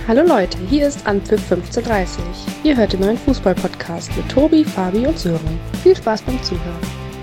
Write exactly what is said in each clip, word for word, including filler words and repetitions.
Hallo Leute, hier ist Anpfiff fünfzehn Uhr dreißig. Ihr hört den neuen Fußball-Podcast mit Tobi, Fabi und Sören. Viel Spaß beim Zuhören.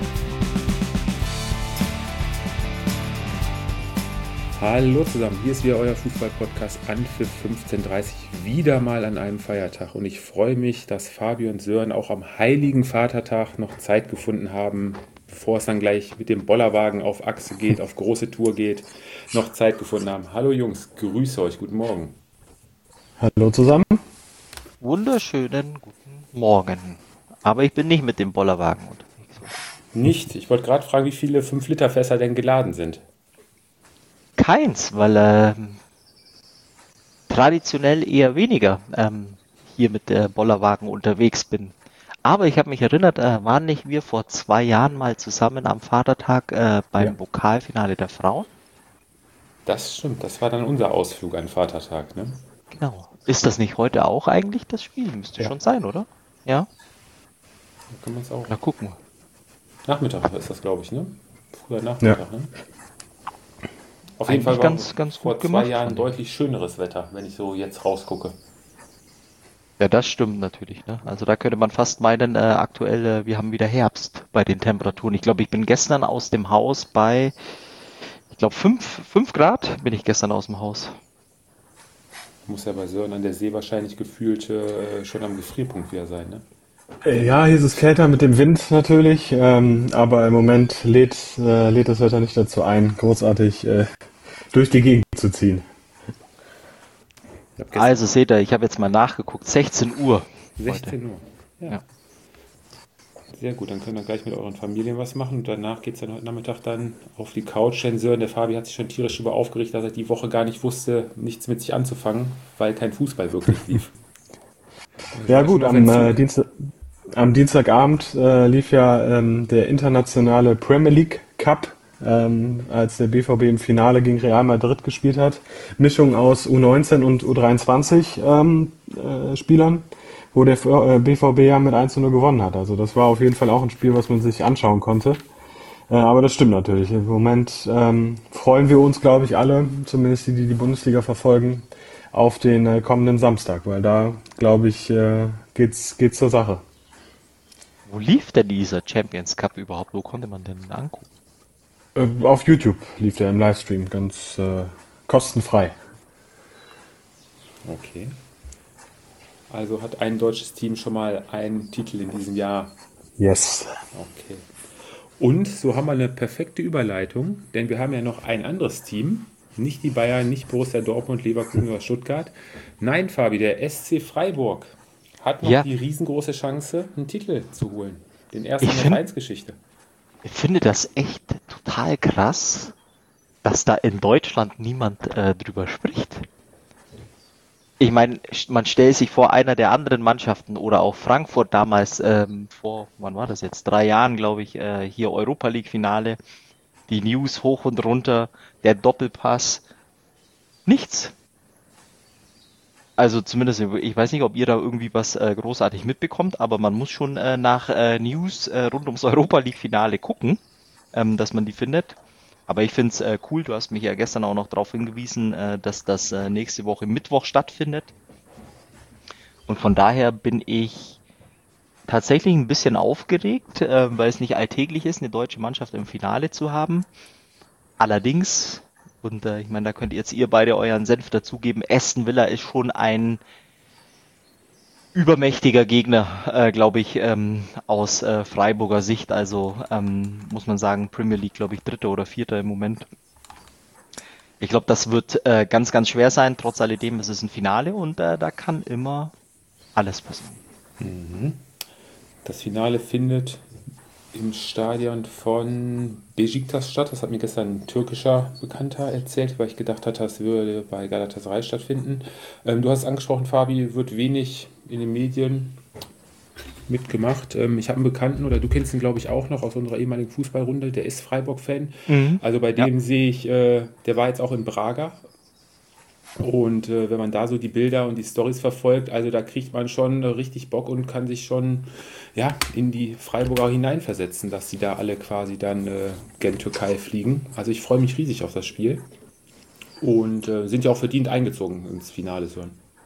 Hallo zusammen, hier ist wieder euer Fußball-Podcast Anpfiff fünfzehn Uhr dreißig, wieder mal an einem Feiertag. Und ich freue mich, dass Fabi und Sören auch am heiligen Vatertag noch Zeit gefunden haben, bevor es dann gleich mit dem Bollerwagen auf Achse geht, auf große Tour geht, noch Zeit gefunden haben. Hallo Jungs, grüße euch, guten Morgen. Hallo zusammen. Wunderschönen guten Morgen. Aber ich bin nicht mit dem Bollerwagen unterwegs. Nicht? Ich wollte gerade fragen, wie viele fünf Liter Fässer denn geladen sind. Keins, weil ähm, traditionell eher weniger ähm, hier mit der Bollerwagen unterwegs bin. Aber ich habe mich erinnert, äh, waren nicht wir vor zwei Jahren mal zusammen am Vatertag äh, beim Ja. Pokalfinale der Frauen? Das stimmt, das war dann unser Ausflug an Vatertag, ne? Genau. Ist das nicht heute auch eigentlich das Spiel? Müsste Ja. schon sein, oder? Ja? Da kann man es auch. Na, gucken wir. Nachmittag ist das, glaube ich, ne? Früher Nachmittag, ne? Auf jeden Eigentlich Fall war ganz- ganz vor gut zwei gemacht Jahren von deutlich schöneres Wetter, wenn ich so jetzt rausgucke. Ja, das stimmt natürlich. Ne? Also da könnte man fast meinen, äh, aktuell, äh, wir haben wieder Herbst bei den Temperaturen. Ich glaube, ich bin gestern aus dem Haus bei, ich glaube, fünf fünf Grad bin ich gestern aus dem Haus. Muss ja bei Sören an der See wahrscheinlich gefühlt äh, schon am Gefrierpunkt wieder sein, ne? Äh, Ja, hier ist es kälter mit dem Wind natürlich, ähm, aber im Moment lädt, äh, lädt das Wetter nicht dazu ein, großartig äh, durch die Gegend zu ziehen. Ich hab gestern Also seht ihr, ich habe jetzt mal nachgeguckt, sechzehn Uhr heute. sechzehn Uhr. Ja. Ja. Sehr gut, dann könnt ihr gleich mit euren Familien was machen und danach geht es dann heute Nachmittag dann auf die Couch. Denn Sören, der Fabi hat sich schon tierisch darüber aufgeregt, dass er die Woche gar nicht wusste, nichts mit sich anzufangen, weil kein Fußball wirklich lief. Ja gut, am, Wenn äh, Dienstag, am Dienstagabend äh, lief ja ähm, der internationale Premier League Cup, ähm, als der B V B im Finale gegen Real Madrid gespielt hat. Mischung aus U neunzehn und U dreiundzwanzig ähm, äh, Spielern, wo der äh, B V B ja mit eins zu null gewonnen hat. Also das war auf jeden Fall auch ein Spiel, was man sich anschauen konnte. Äh, aber das stimmt natürlich. Im Moment ähm, freuen wir uns, glaube ich, alle, zumindest die, die die Bundesliga verfolgen, auf den äh, kommenden Samstag, weil da, glaube ich, äh, geht's, geht's zur Sache. Wo lief denn dieser Champions Cup überhaupt? Wo konnte man denn angucken? Äh, auf YouTube lief der im Livestream, ganz äh, kostenfrei. Okay. Also hat ein deutsches Team schon mal einen Titel in diesem Jahr. Yes. Okay. Und so haben wir eine perfekte Überleitung, denn wir haben ja noch ein anderes Team. Nicht die Bayern, nicht Borussia Dortmund, Leverkusen oder Stuttgart. Nein, Fabi, der S C Freiburg hat noch Ja. die riesengroße Chance, einen Titel zu holen. Den ersten Ich in der find- Vereinsgeschichte. Ich finde das echt total krass, dass da in Deutschland niemand äh, drüber spricht. Ich meine, man stellt sich vor, einer der anderen Mannschaften oder auch Frankfurt damals ähm, vor, wann war das jetzt? Drei Jahren, glaube ich, äh, hier Europa League Finale, die News hoch und runter, der Doppelpass, nichts. Also zumindest, ich weiß nicht, ob ihr da irgendwie was äh, großartig mitbekommt, aber man muss schon äh, nach äh, News äh, rund ums Europa League Finale gucken, ähm, dass man die findet. Aber ich finde es äh, cool, du hast mich ja gestern auch noch darauf hingewiesen, äh, dass das äh, nächste Woche Mittwoch stattfindet. Und von daher bin ich tatsächlich ein bisschen aufgeregt, äh, weil es nicht alltäglich ist, eine deutsche Mannschaft im Finale zu haben. Allerdings, und äh, ich meine, da könnt jetzt ihr beide euren Senf dazugeben, Aston Villa ist schon ein übermächtiger Gegner, äh, glaube ich, ähm, aus äh, Freiburger Sicht. Also ähm, muss man sagen, Premier League, glaube ich, dritter oder vierter im Moment. Ich glaube, das wird äh, ganz, ganz schwer sein. Trotz alledem ist es ein Finale und äh, da kann immer alles passieren. Das Finale findet im Stadion von Beşiktaş statt. Das hat mir gestern ein türkischer Bekannter erzählt, weil ich gedacht hatte, das würde bei Galatasaray stattfinden. Ähm, du hast angesprochen, Fabi, wird wenig in den Medien mitgemacht. Ähm, ich habe einen Bekannten, oder du kennst ihn, glaube ich, auch noch aus unserer ehemaligen Fußballrunde, der ist Freiburg-Fan. Mhm. Also bei Ja. dem sehe ich, äh, der war jetzt auch in Braga. Und äh, wenn man da so die Bilder und die Storys verfolgt, also da kriegt man schon äh, richtig Bock und kann sich schon ja, in die Freiburger hineinversetzen, dass die da alle quasi dann äh, gen Türkei fliegen. Also ich freue mich riesig auf das Spiel und äh, sind ja auch verdient eingezogen ins Finale. So.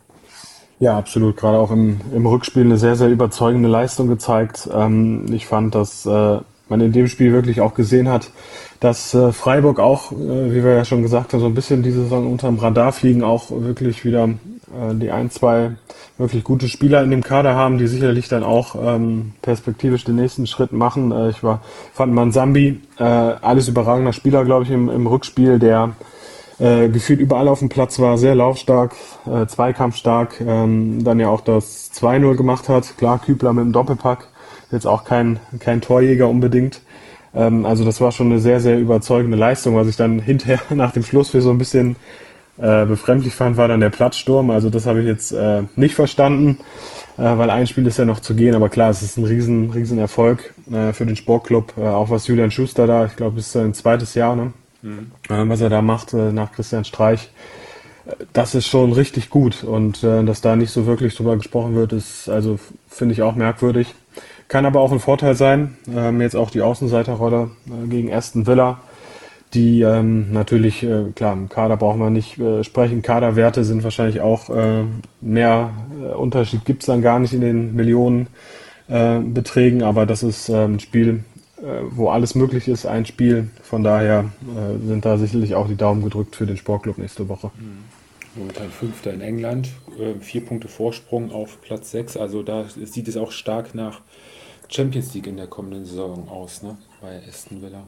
Ja, absolut. Gerade auch im, im Rückspiel eine sehr, sehr überzeugende Leistung gezeigt. Ähm, ich fand, dass äh, man in dem Spiel wirklich auch gesehen hat, dass äh, Freiburg auch, äh, wie wir ja schon gesagt haben, so ein bisschen diese Saison unterm Radar fliegen, auch wirklich wieder äh, die ein, zwei wirklich gute Spieler in dem Kader haben, die sicherlich dann auch ähm, perspektivisch den nächsten Schritt machen. Äh, ich war, fand Mansambi, äh, alles überragender Spieler, glaube ich, im, im Rückspiel, der äh, gefühlt überall auf dem Platz war, sehr laufstark, äh, zweikampfstark, ähm, dann ja auch das zwei null gemacht hat. Klar, Kübler mit dem Doppelpack, jetzt auch kein, kein Torjäger unbedingt. Ähm, also das war schon eine sehr, sehr überzeugende Leistung. Was ich dann hinterher nach dem Schluss für so ein bisschen äh, befremdlich fand, war dann der Platzsturm. Also das habe ich jetzt äh, nicht verstanden, äh, weil ein Spiel ist ja noch zu gehen. Aber klar, es ist ein riesen, riesen Erfolg äh, für den Sportclub. Äh, auch was Julian Schuster da, ich glaube, ist sein zweites Jahr, ne? Mhm. Äh, was er da macht äh, nach Christian Streich. Das ist schon richtig gut und äh, dass da nicht so wirklich drüber gesprochen wird, ist also finde ich auch merkwürdig. Kann aber auch ein Vorteil sein. Ähm, jetzt auch die Außenseiterrolle äh, gegen Aston Villa, die ähm, natürlich, äh, klar, im Kader brauchen wir nicht äh, sprechen. Kaderwerte sind wahrscheinlich auch äh, mehr äh, Unterschied gibt's dann gar nicht in den Millionen äh, Beträgen, aber das ist äh, ein Spiel, äh, wo alles möglich ist, ein Spiel. Von daher äh, sind da sicherlich auch die Daumen gedrückt für den Sportclub nächste Woche. Momentan Fünfter in England, äh, vier Punkte Vorsprung auf Platz sechs. Also da sieht es auch stark nach Champions League in der kommenden Saison aus, ne? Bei Aston Villa.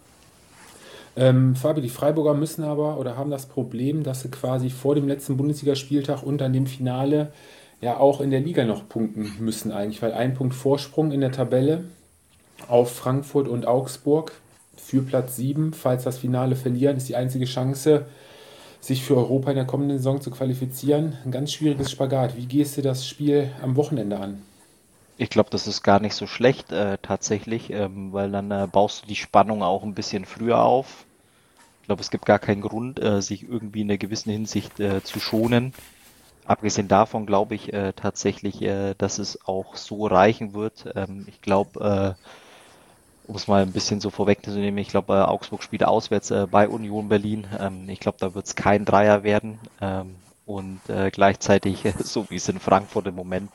Ähm, Fabi, die Freiburger müssen aber oder haben das Problem, dass sie quasi vor dem letzten Bundesligaspieltag und dann dem Finale ja auch in der Liga noch punkten müssen eigentlich, weil ein Punkt Vorsprung in der Tabelle auf Frankfurt und Augsburg für Platz sieben, falls das Finale verlieren, ist die einzige Chance, sich für Europa in der kommenden Saison zu qualifizieren. Ein ganz schwieriges Spagat. Wie gehst du das Spiel am Wochenende an? Ich glaube, das ist gar nicht so schlecht äh, tatsächlich, ähm, weil dann äh, baust du die Spannung auch ein bisschen früher auf. Ich glaube, es gibt gar keinen Grund, äh, sich irgendwie in einer gewissen Hinsicht äh, zu schonen. Abgesehen davon glaube ich äh, tatsächlich, äh, dass es auch so reichen wird. Ähm, ich glaube, äh, um es mal ein bisschen so vorwegzunehmen, ich glaube, äh, Augsburg spielt auswärts äh, bei Union Berlin. Ähm, ich glaube, da wird es kein Dreier werden. Ähm, und äh, gleichzeitig, äh, so wie es in Frankfurt im Moment,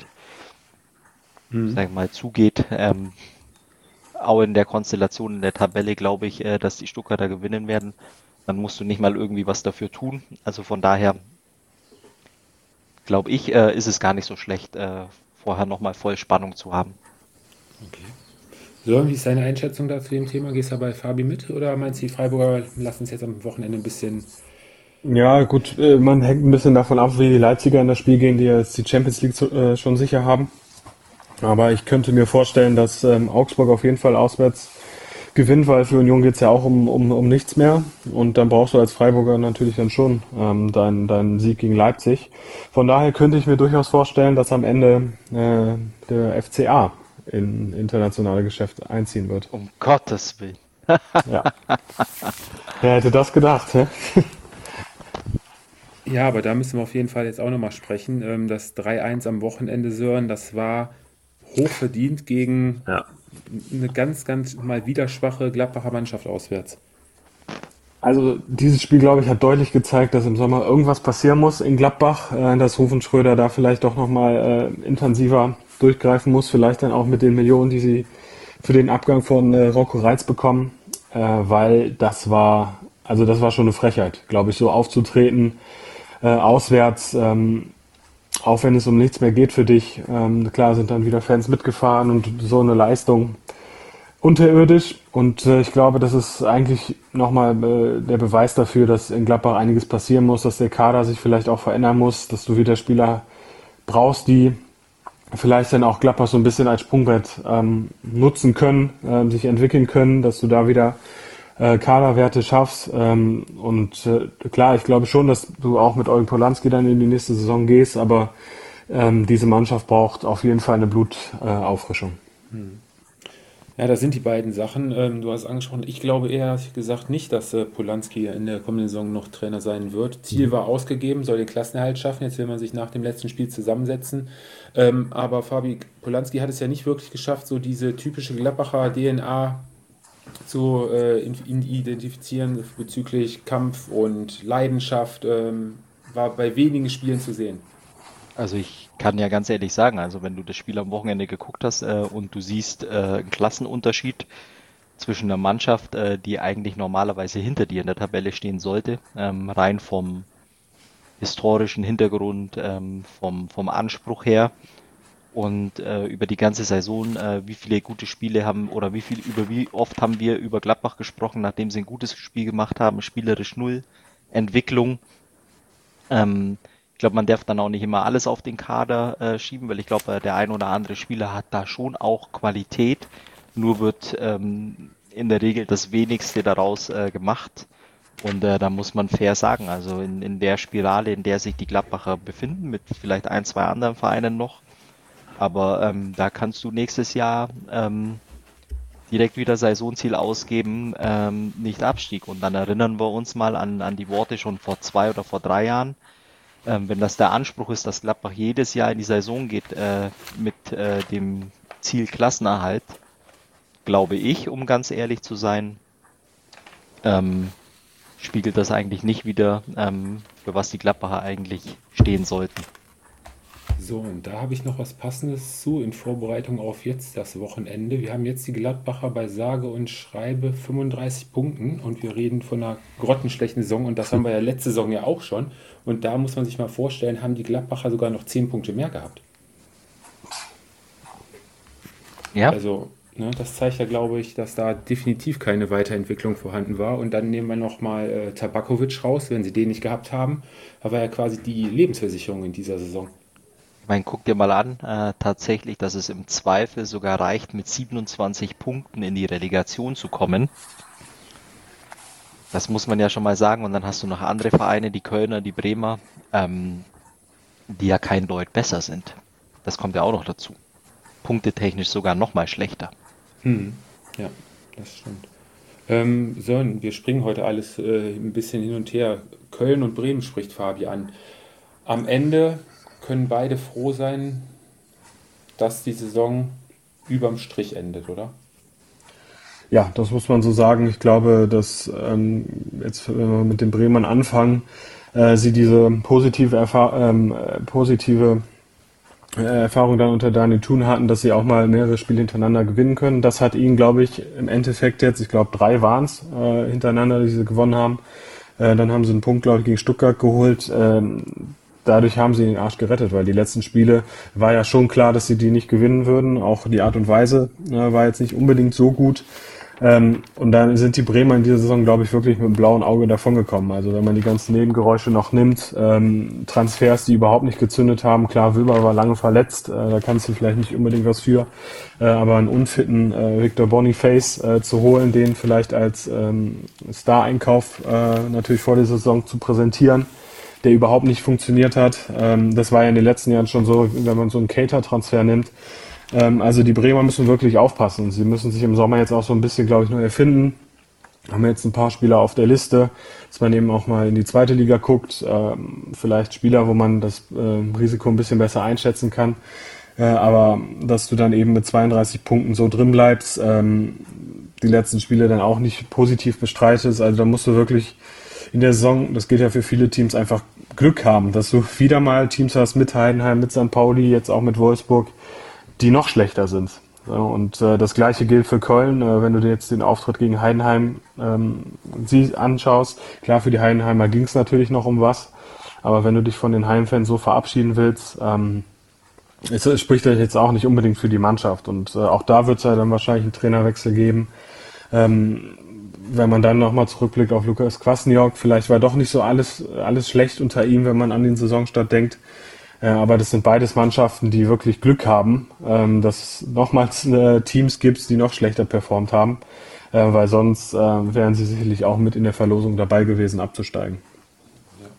Mhm. sag ich mal, zugeht, ähm, auch in der Konstellation in der Tabelle glaube ich, äh, dass die Stuttgarter gewinnen werden. Dann musst du nicht mal irgendwie was dafür tun. Also von daher glaube ich, äh, ist es gar nicht so schlecht, äh, vorher nochmal voll Spannung zu haben. Okay. So, wie ist deine Einschätzung da zu dem Thema? Gehst du bei Fabi mit oder meinst du, die Freiburger lassen es jetzt am Wochenende ein bisschen? Ja, gut, äh, man hängt ein bisschen davon ab, wie die Leipziger in das Spiel gehen, die jetzt die Champions League zu, äh, schon sicher haben. Aber ich könnte mir vorstellen, dass ähm, Augsburg auf jeden Fall auswärts gewinnt, weil für Union geht's ja auch um, um, um nichts mehr. Und dann brauchst du als Freiburger natürlich dann schon ähm, deinen, deinen Sieg gegen Leipzig. Von daher könnte ich mir durchaus vorstellen, dass am Ende äh, der F C A in internationale Geschäfte einziehen wird. Um Gottes Willen. Ja. Wer hätte das gedacht, hä? Ja, aber da müssen wir auf jeden Fall jetzt auch nochmal sprechen. Ähm, Das drei eins am Wochenende, Sören, das war hochverdient gegen Ja. eine ganz, ganz mal wieder schwache Gladbacher Mannschaft auswärts. Also dieses Spiel, glaube ich, hat deutlich gezeigt, dass im Sommer irgendwas passieren muss in Gladbach, äh, dass Rufen Schröder da vielleicht doch nochmal äh, intensiver durchgreifen muss, vielleicht dann auch mit den Millionen, die sie für den Abgang von äh, Rocco Reitz bekommen, äh, weil das war, also das war schon eine Frechheit, glaube ich, so aufzutreten, äh, auswärts, ähm, auch wenn es um nichts mehr geht für dich. Ähm, klar sind dann wieder Fans mitgefahren und so eine Leistung unterirdisch. Und äh, ich glaube, das ist eigentlich nochmal äh, der Beweis dafür, dass in Gladbach einiges passieren muss, dass der Kader sich vielleicht auch verändern muss, dass du wieder Spieler brauchst, die vielleicht dann auch Gladbach so ein bisschen als Sprungbrett ähm, nutzen können, ähm, sich entwickeln können, dass du da wieder äh, Kaderwerte schaffst. Ähm, und äh, klar, ich glaube schon, dass du auch mit Eugen Polanski dann in die nächste Saison gehst, aber ähm, diese Mannschaft braucht auf jeden Fall eine Blutauffrischung. Ja, das sind die beiden Sachen. Ähm, du hast angesprochen, ich glaube ehrlich gesagt nicht, dass äh, Polanski in der kommenden Saison noch Trainer sein wird. Ziel war ausgegeben, soll den Klassenerhalt schaffen. Jetzt will man sich nach dem letzten Spiel zusammensetzen. Ähm, aber Fabi, Polanski hat es ja nicht wirklich geschafft, so diese typische Gladbacher D N A zu äh, in- in- identifizieren bezüglich Kampf und Leidenschaft. Ähm, war bei wenigen Spielen zu sehen. Also ich kann ja ganz ehrlich sagen, also wenn du das Spiel am Wochenende geguckt hast äh, und du siehst äh, einen Klassenunterschied zwischen einer Mannschaft, äh, die eigentlich normalerweise hinter dir in der Tabelle stehen sollte, ähm, rein vom historischen Hintergrund, ähm, vom, vom Anspruch her und äh, über die ganze Saison, äh, wie viele gute Spiele haben oder wie viel, über wie oft haben wir über Gladbach gesprochen, nachdem sie ein gutes Spiel gemacht haben, spielerisch null, Entwicklung. Ähm, ich glaube, man darf dann auch nicht immer alles auf den Kader äh, schieben, weil ich glaube, äh, der ein oder andere Spieler hat da schon auch Qualität. Nur wird ähm, in der Regel das Wenigste daraus äh, gemacht. Und äh, da muss man fair sagen, also in, in der Spirale, in der sich die Gladbacher befinden, mit vielleicht ein, zwei anderen Vereinen noch, aber ähm, da kannst du nächstes Jahr ähm, direkt wieder Saisonziel ausgeben, ähm, nicht Abstieg. Und dann erinnern wir uns mal an, an die Worte schon vor zwei oder vor drei Jahren. Ähm, wenn das der Anspruch ist, dass Gladbach jedes Jahr in die Saison geht äh, mit äh, dem Ziel Klassenerhalt, glaube ich, um ganz ehrlich zu sein, ähm, spiegelt das eigentlich nicht wider, ähm, für was die Gladbacher eigentlich stehen sollten. So, und da habe ich noch was Passendes zu in Vorbereitung auf jetzt das Wochenende. Wir haben jetzt die Gladbacher bei sage und schreibe fünfunddreißig Punkten und wir reden von einer grottenschlechten Saison und das haben wir ja letzte Saison ja auch schon. Und da muss man sich mal vorstellen, haben die Gladbacher sogar noch zehn Punkte mehr gehabt. Ja, Also, ne, das zeigt ja, glaube ich, dass da definitiv keine Weiterentwicklung vorhanden war. Und dann nehmen wir nochmal äh, Tabakovic raus, wenn sie den nicht gehabt haben. Da war ja quasi die Lebensversicherung in dieser Saison. ich meine, guck dir mal an, äh, tatsächlich, dass es im Zweifel sogar reicht, mit siebenundzwanzig Punkten in die Relegation zu kommen. Das muss man ja schon mal sagen. Und dann hast du noch andere Vereine, die Kölner, die Bremer, ähm, die ja kein Deut besser sind. Das kommt ja auch noch dazu. Punktetechnisch sogar noch mal schlechter. Hm. Ja, das stimmt. Ähm, Sören, wir springen heute alles äh, ein bisschen hin und her. Köln und Bremen spricht Fabi an. Am Ende können beide froh sein, dass die Saison überm Strich endet, oder? Ja, das muss man so sagen. Ich glaube, dass ähm, jetzt, wenn wir mit den Bremern anfangen, äh, sie diese positive, Erfahr ähm, äh, positive äh, Erfahrung dann unter Daniel Thun hatten, dass sie auch mal mehrere Spiele hintereinander gewinnen können. Das hat ihnen, glaube ich, im Endeffekt jetzt, ich glaube, drei waren es äh, hintereinander, die sie gewonnen haben. Äh, dann haben sie einen Punkt, glaube ich, gegen Stuttgart geholt. Ähm, dadurch haben sie den Arsch gerettet, weil die letzten Spiele war ja schon klar, dass sie die nicht gewinnen würden. Auch die Art und Weise äh, war jetzt nicht unbedingt so gut. Ähm, und dann sind die Bremer in dieser Saison, glaube ich, wirklich mit einem blauen Auge davongekommen. Also wenn man die ganzen Nebengeräusche noch nimmt, ähm, Transfers, die überhaupt nicht gezündet haben. Klar, Wilber war lange verletzt, äh, da kannst du vielleicht nicht unbedingt was für. Äh, aber einen unfitten äh, Victor Boniface äh, zu holen, den vielleicht als ähm, Star-Einkauf äh, natürlich vor der Saison zu präsentieren, der überhaupt nicht funktioniert hat. Ähm, das war ja in den letzten Jahren schon so, wenn man so einen Cater-Transfer nimmt. Ähm, also die Bremer müssen wirklich aufpassen. Sie müssen sich im Sommer jetzt auch so ein bisschen, glaube ich, neu erfinden. Haben jetzt ein paar Spieler auf der Liste, dass man eben auch mal in die zweite Liga guckt. Ähm, vielleicht Spieler, wo man das äh, Risiko ein bisschen besser einschätzen kann. Äh, aber dass du dann eben mit zweiunddreißig Punkten so drin bleibst, ähm, die letzten Spiele dann auch nicht positiv bestreitest. Also da musst du wirklich in der Saison, das gilt ja für viele Teams, einfach Glück haben, dass du wieder mal Teams hast mit Heidenheim, mit Sankt Pauli, jetzt auch mit Wolfsburg, die noch schlechter sind. So, und äh, das gleiche gilt für Köln. Äh, wenn du dir jetzt den Auftritt gegen Heidenheim ähm, sie anschaust, klar, für die Heidenheimer ging es natürlich noch um was, aber wenn du dich von den Heimfans so verabschieden willst, ähm, es, es spricht das jetzt auch nicht unbedingt für die Mannschaft. Und äh, auch da wird es ja dann wahrscheinlich einen Trainerwechsel geben. Ähm, wenn man dann nochmal zurückblickt auf Lukas Kwasniok, vielleicht war doch nicht so alles, alles schlecht unter ihm, wenn man an den Saisonstart denkt. Äh, aber das sind beides Mannschaften, die wirklich Glück haben, ähm, dass es nochmals äh, Teams gibt, die noch schlechter performt haben, äh, weil sonst äh, wären sie sicherlich auch mit in der Verlosung dabei gewesen, abzusteigen. Ja,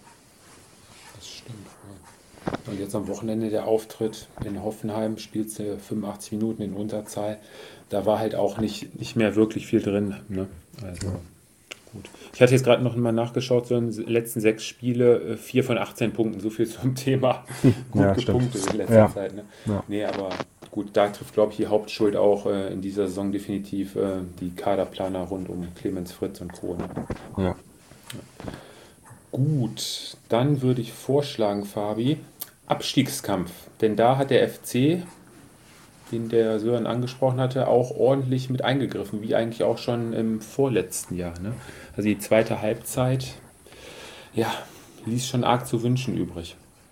das stimmt. Ja. Und jetzt am Wochenende der Auftritt in Hoffenheim, spielst du fünfundachtzig Minuten in Unterzahl. Da war halt auch nicht, nicht mehr wirklich viel drin. Ne? Also gut. Ich hatte jetzt gerade noch mal nachgeschaut, so in den letzten sechs Spiele, vier von achtzehn Punkten, so viel zum Thema gut Ja, gepunktet stimmt. in letzter Ja. Zeit. Ne? Ja. Nee, aber gut, da trifft, glaube ich, die Hauptschuld auch äh, in dieser Saison definitiv äh, die Kaderplaner rund um Clemens Fritz und Co. Ne? Ja. Gut, dann würde ich vorschlagen, Fabi, Abstiegskampf. Denn da hat der F C, den der Sören angesprochen hatte, auch ordentlich mit eingegriffen, wie eigentlich auch schon im vorletzten Jahr. Ne? Also die zweite Halbzeit, ja, ließ schon arg zu wünschen übrig.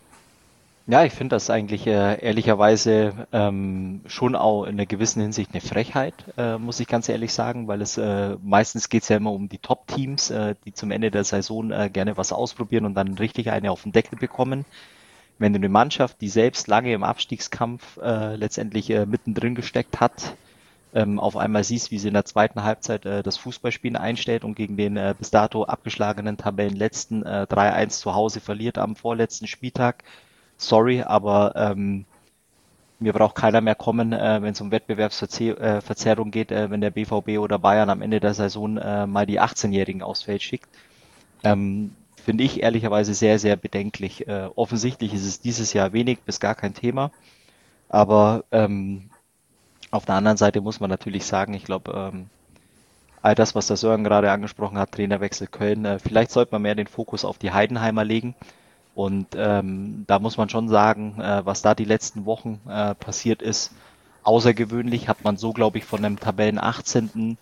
Ja, ich finde das eigentlich äh, ehrlicherweise ähm, schon auch in einer gewissen Hinsicht eine Frechheit, äh, muss ich ganz ehrlich sagen, weil es äh, meistens geht es ja immer um die Top-Teams, äh, die zum Ende der Saison äh, gerne was ausprobieren und dann richtig eine auf den Deckel bekommen. Wenn du eine Mannschaft, die selbst lange im Abstiegskampf äh, letztendlich äh, mittendrin gesteckt hat, ähm, auf einmal siehst, wie sie in der zweiten Halbzeit äh, das Fußballspielen einstellt und gegen den äh, bis dato abgeschlagenen Tabellenletzten äh, drei eins zu Hause verliert am vorletzten Spieltag. Sorry, aber ähm, mir braucht keiner mehr kommen, äh, wenn es um Wettbewerbsverzerrung geht, äh, wenn der B V B oder Bayern am Ende der Saison äh, mal die achtzehn-Jährigen aufs Feld schickt. Ähm, Finde ich ehrlicherweise sehr, sehr bedenklich. Äh, offensichtlich ist es dieses Jahr wenig bis gar kein Thema, aber ähm, auf der anderen Seite muss man natürlich sagen, ich glaube, ähm, all das, was der Sören gerade angesprochen hat, Trainerwechsel Köln, äh, vielleicht sollte man mehr den Fokus auf die Heidenheimer legen. Und ähm, da muss man schon sagen, äh, was da die letzten Wochen äh, passiert ist, außergewöhnlich hat man so, glaube ich, von einem Tabellen achtzehnten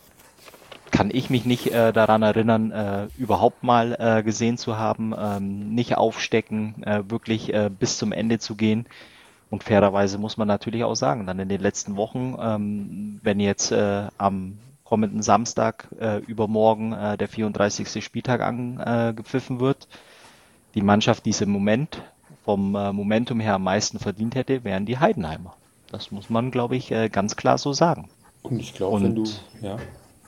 kann ich mich nicht äh, daran erinnern, äh, überhaupt mal äh, gesehen zu haben, ähm, nicht aufstecken, äh, wirklich äh, bis zum Ende zu gehen. Und fairerweise muss man natürlich auch sagen, dann in den letzten Wochen, ähm, wenn jetzt äh, am kommenden Samstag äh, übermorgen äh, der vierunddreißigste Spieltag angepfiffen wird, die Mannschaft, die es im Moment vom äh, Momentum her am meisten verdient hätte, wären die Heidenheimer. Das muss man, glaube ich, äh, ganz klar so sagen. Und ich glaube, wenn du, Und, ja,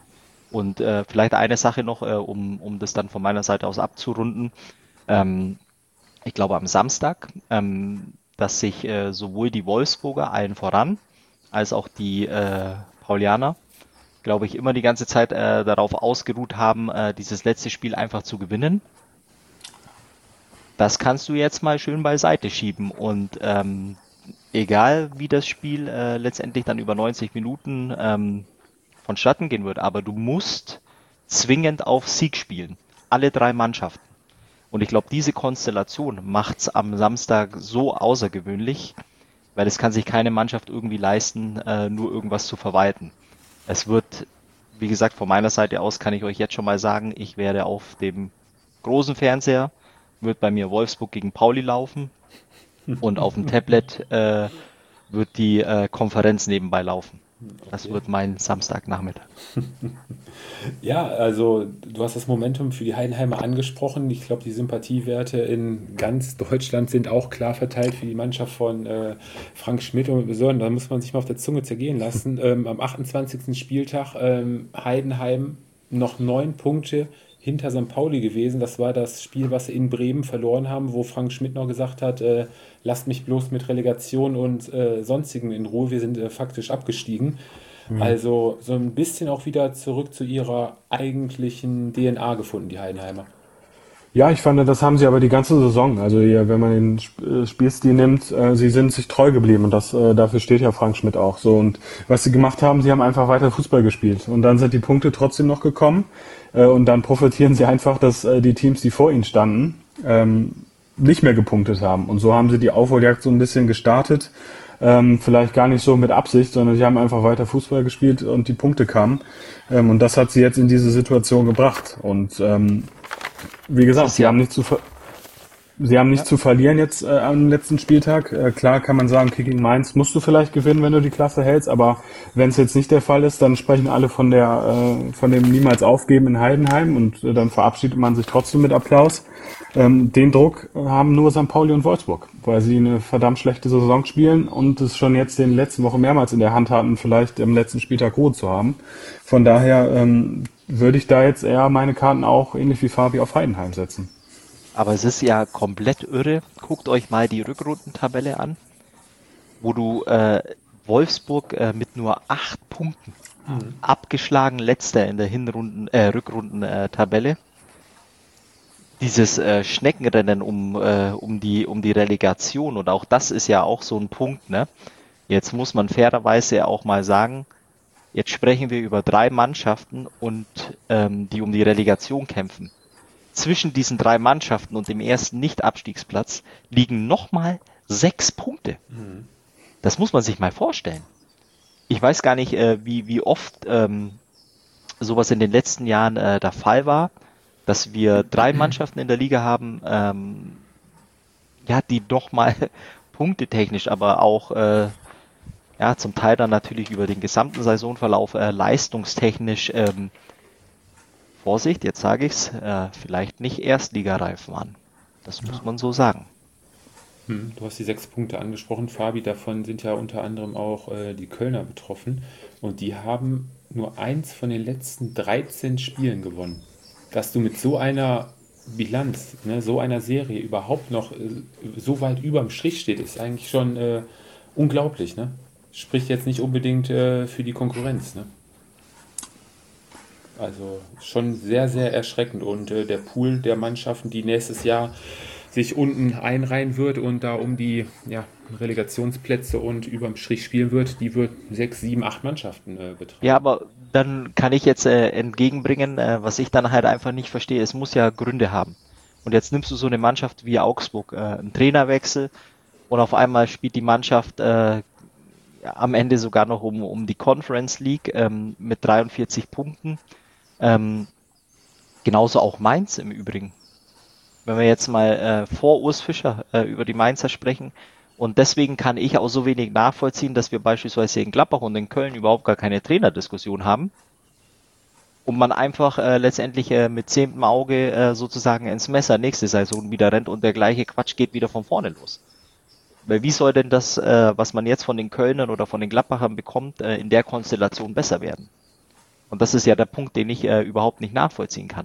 und äh, vielleicht eine Sache noch, äh, um, um das dann von meiner Seite aus abzurunden. Ähm, ich glaube am Samstag, ähm, dass sich äh, sowohl die Wolfsburger allen voran, als auch die äh, Paulianer, glaube ich, immer die ganze Zeit äh, darauf ausgeruht haben, äh, dieses letzte Spiel einfach zu gewinnen. Das kannst du jetzt mal schön beiseite schieben und ähm, egal wie das Spiel äh, letztendlich dann über neunzig Minuten ähm, vonstatten gehen wird, aber du musst zwingend auf Sieg spielen. Alle drei Mannschaften. Und ich glaube, diese Konstellation macht's am Samstag so außergewöhnlich, weil es kann sich keine Mannschaft irgendwie leisten, äh, nur irgendwas zu verwalten. Es wird, wie gesagt, von meiner Seite aus kann ich euch jetzt schon mal sagen, ich werde auf dem großen Fernseher wird bei mir Wolfsburg gegen Pauli laufen und auf dem Tablet äh, wird die äh, Konferenz nebenbei laufen. Das okay. wird mein Samstagnachmittag. Ja, also du hast das Momentum für die Heidenheimer angesprochen. Ich glaube, die Sympathiewerte in ganz Deutschland sind auch klar verteilt für die Mannschaft von äh, Frank Schmidt und Sören. Da muss man sich mal auf der Zunge zergehen lassen. Ähm, am achtundzwanzigsten Spieltag ähm, Heidenheim noch neun Punkte hinter Sankt Pauli gewesen. Das war das Spiel, was sie in Bremen verloren haben, wo Frank Schmidt noch gesagt hat, äh, lasst mich bloß mit Relegation und äh, sonstigen in Ruhe, wir sind äh, faktisch abgestiegen. Mhm. Also so ein bisschen auch wieder zurück zu ihrer eigentlichen D N A gefunden, die Heidenheimer. Ja, ich fand, das haben sie aber die ganze Saison. Also hier, wenn man den Sp- Spielstil nimmt, äh, sie sind sich treu geblieben und das äh, dafür steht ja Frank Schmidt auch so. Und was sie gemacht haben, sie haben einfach weiter Fußball gespielt und dann sind die Punkte trotzdem noch gekommen äh, und dann profitieren sie einfach, dass äh, die Teams, die vor ihnen standen, ähm, nicht mehr gepunktet haben. Und so haben sie die Aufholjagd so ein bisschen gestartet. Ähm, vielleicht gar nicht so mit Absicht, sondern sie haben einfach weiter Fußball gespielt und die Punkte kamen. Ähm, und das hat sie jetzt in diese Situation gebracht. Und ähm, wie gesagt, sie haben nicht zu ver- sie haben nicht Ja. zu verlieren jetzt äh, am letzten Spieltag. Äh, klar kann man sagen, okay, gegen Mainz musst du vielleicht gewinnen, wenn du die Klasse hältst, aber wenn es jetzt nicht der Fall ist, dann sprechen alle von der äh, von dem niemals aufgeben in Heidenheim und äh, dann verabschiedet man sich trotzdem mit Applaus. Ähm, den Druck haben nur Sankt Pauli und Wolfsburg, weil sie eine verdammt schlechte Saison spielen und es schon jetzt in den letzten Wochen mehrmals in der Hand hatten, vielleicht am letzten Spieltag Ruhe zu haben. Von daher ähm, würde ich da jetzt eher meine Karten auch ähnlich wie Fabi auf Heidenheim setzen. Aber es ist ja komplett irre. Guckt euch mal die Rückrundentabelle an, wo du äh, Wolfsburg äh, mit nur acht Punkten Mhm. abgeschlagen letzter in der Hinrunden, äh, Rückrundentabelle. Dieses äh, Schneckenrennen um, äh, um die, um die Relegation und auch das ist ja auch so ein Punkt, ne? Jetzt muss man fairerweise auch mal sagen, jetzt sprechen wir über drei Mannschaften und ähm, die um die Relegation kämpfen. zwischen diesen drei Mannschaften und dem ersten Nicht-Abstiegsplatz liegen nochmal sechs Punkte. Mhm. Das muss man sich mal vorstellen. Ich weiß gar nicht, äh, wie, wie oft ähm, sowas in den letzten Jahren äh, der Fall war, dass wir drei Mannschaften in der Liga haben, ähm, ja, die doch mal punktetechnisch, aber auch äh, ja, zum Teil dann natürlich über den gesamten Saisonverlauf äh, leistungstechnisch, ähm, Vorsicht, jetzt sage ich's, äh, vielleicht nicht erstligareif waren. Das muss man so sagen. Hm, Du hast die sechs Punkte angesprochen, Fabi. Davon sind ja unter anderem auch äh, die Kölner betroffen. Und die haben nur eins von den letzten dreizehn Spielen gewonnen. Dass du mit so einer Bilanz, ne, so einer Serie überhaupt noch äh, so weit überm Strich steht, ist eigentlich schon äh, unglaublich. Ne? Spricht jetzt nicht unbedingt äh, für die Konkurrenz. Ne? Also schon sehr, sehr erschreckend. Und äh, der Pool der Mannschaften, die nächstes Jahr sich unten einreihen wird und da um die ja, Relegationsplätze und überm Strich spielen wird, die wird sechs, sieben, acht Mannschaften äh, betragen. Ja, aber dann kann ich jetzt äh, entgegenbringen, äh, was ich dann halt einfach nicht verstehe. Es muss ja Gründe haben. Und jetzt nimmst du so eine Mannschaft wie Augsburg, äh, einen Trainerwechsel und auf einmal spielt die Mannschaft äh, ja, am Ende sogar noch um, um die Conference League ähm, mit dreiundvierzig Punkten. Ähm, genauso auch Mainz im Übrigen. Wenn wir jetzt mal äh, vor Urs Fischer äh, über die Mainzer sprechen. Und deswegen kann ich auch so wenig nachvollziehen, dass wir beispielsweise in Gladbach und in Köln überhaupt gar keine Trainerdiskussion haben. Und man einfach äh, letztendlich äh, mit zehntem Auge äh, sozusagen ins Messer nächste Saison wieder rennt und der gleiche Quatsch geht wieder von vorne los. Weil wie soll denn das, äh, was man jetzt von den Kölnern oder von den Gladbachern bekommt, äh, in der Konstellation besser werden? Und das ist ja der Punkt, den ich äh, überhaupt nicht nachvollziehen kann.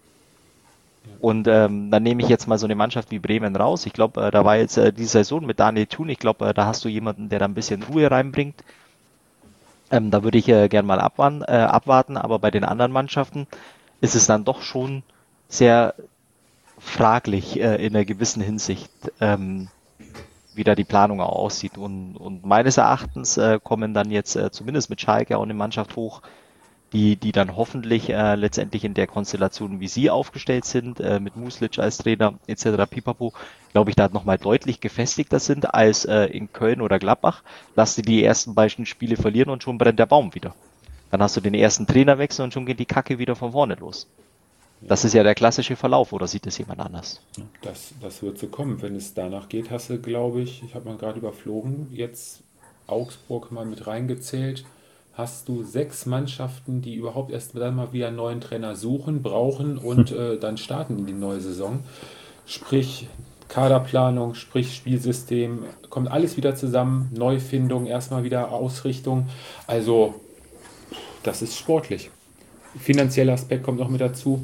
Und ähm, dann nehme ich jetzt mal so eine Mannschaft wie Bremen raus. Ich glaube, äh, da war jetzt äh, diese Saison mit Daniel Thun, ich glaube, äh, da hast du jemanden, der da ein bisschen Ruhe reinbringt. Ähm, da würde ich äh, gern mal abwarten, äh, abwarten, aber bei den anderen Mannschaften ist es dann doch schon sehr fraglich äh, in einer gewissen Hinsicht, ähm, wie da die Planung auch aussieht. Und, und meines Erachtens äh, kommen dann jetzt äh, zumindest mit Schalke auch eine Mannschaft hoch, die, die dann hoffentlich äh, letztendlich in der Konstellation, wie sie aufgestellt sind, äh, mit Muslic als Trainer et cetera pipapo, glaube ich, da nochmal deutlich gefestigter sind als äh, in Köln oder Gladbach. Lass die die ersten beiden Spiele verlieren und schon brennt der Baum wieder. Dann hast du den ersten Trainerwechsel und schon geht die Kacke wieder von vorne los. Das ist ja der klassische Verlauf, oder sieht es jemand anders? Das, das wird so kommen. Wenn es danach geht, hast du, glaube ich, ich habe mal gerade überflogen, jetzt Augsburg mal mit reingezählt, hast du sechs Mannschaften, die überhaupt erst dann mal wieder einen neuen Trainer suchen, brauchen und äh, dann starten in die neue Saison. Sprich Kaderplanung, sprich Spielsystem, kommt alles wieder zusammen, Neufindung, erstmal wieder Ausrichtung. Also das ist sportlich. Finanzieller Aspekt kommt noch mit dazu.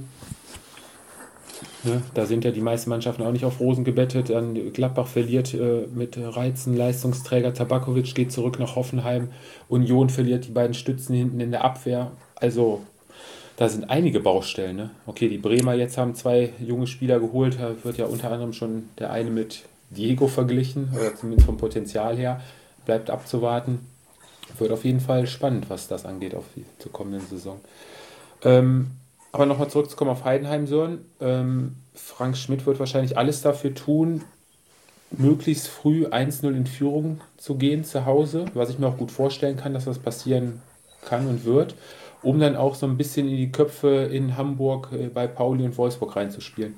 Ne, da sind ja die meisten Mannschaften auch nicht auf Rosen gebettet. Dann Gladbach verliert äh, mit Reizen, Leistungsträger Tabakovic geht zurück nach Hoffenheim. Union verliert die beiden Stützen hinten in der Abwehr. Also da sind einige Baustellen. Ne? Okay, die Bremer jetzt haben zwei junge Spieler geholt. Da wird ja unter anderem schon der eine mit Diego verglichen, oder zumindest vom Potenzial her. Bleibt abzuwarten. Wird auf jeden Fall spannend, was das angeht auf die zur kommenden Saison. Ähm, Aber nochmal zurückzukommen auf Heidenheim, Sören. Ähm, Frank Schmidt wird wahrscheinlich alles dafür tun, möglichst früh eins null in Führung zu gehen zu Hause, was ich mir auch gut vorstellen kann, dass das passieren kann und wird, um dann auch so ein bisschen in die Köpfe in Hamburg äh, bei Pauli und Wolfsburg reinzuspielen.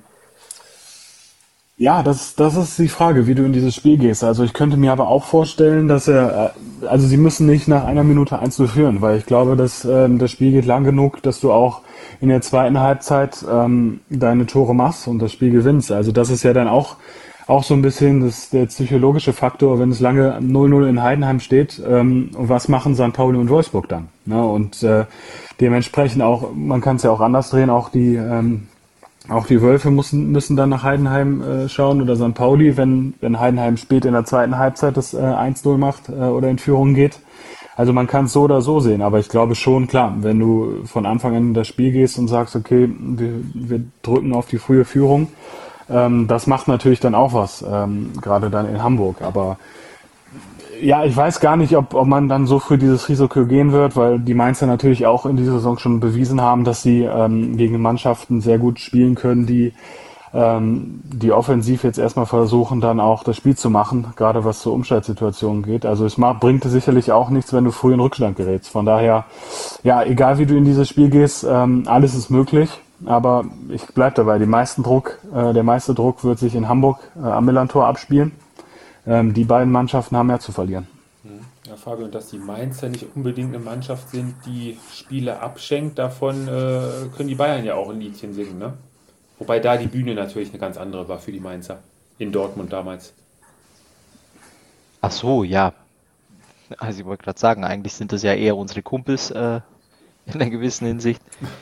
Ja, das, das ist die Frage, wie du in dieses Spiel gehst. Also ich könnte mir aber auch vorstellen, dass er, äh, also sie müssen nicht nach einer Minute eins null führen, weil ich glaube, dass ähm, das Spiel geht lang genug, dass du auch in der zweiten Halbzeit ähm, deine Tore machst und das Spiel gewinnst. Also das ist ja dann auch auch so ein bisschen das, der psychologische Faktor, wenn es lange null null in Heidenheim steht. Ähm, und was machen Sankt Pauli und Wolfsburg dann? Ne? Und äh, dementsprechend auch, man kann es ja auch anders drehen, auch die ähm, Auch die Wölfe müssen, müssen dann nach Heidenheim äh, schauen oder Sankt Pauli, wenn, wenn Heidenheim spät in der zweiten Halbzeit das äh, eins null macht äh, oder in Führung geht. Also man kann es so oder so sehen, aber ich glaube schon, klar, wenn du von Anfang an in das Spiel gehst und sagst, okay, wir, wir drücken auf die frühe Führung, ähm, das macht natürlich dann auch was, ähm, gerade dann in Hamburg. Aber Ja, ich weiß gar nicht, ob, ob man dann so früh dieses Risiko gehen wird, weil die Mainzer natürlich auch in dieser Saison schon bewiesen haben, dass sie ähm, gegen Mannschaften sehr gut spielen können, die ähm, die offensiv jetzt erstmal versuchen, dann auch das Spiel zu machen, gerade was zur Umschaltsituation geht. Also es macht, bringt sicherlich auch nichts, wenn du früh in Rückstand gerätst. Von daher, ja, egal wie du in dieses Spiel gehst, ähm, alles ist möglich. Aber ich bleib dabei, die meisten Druck, äh, der meiste Druck wird sich in Hamburg äh, am Millantor abspielen. Ähm, die beiden Mannschaften haben mehr zu verlieren. Ja, Fabio, und dass die Mainzer nicht unbedingt eine Mannschaft sind, die Spiele abschenkt, davon äh, können die Bayern ja auch ein Liedchen singen, ne? Wobei da die Bühne natürlich eine ganz andere war für die Mainzer. In Dortmund damals. Ach so, ja. Also ich wollte gerade sagen, eigentlich sind das ja eher unsere Kumpels äh, in einer gewissen Hinsicht.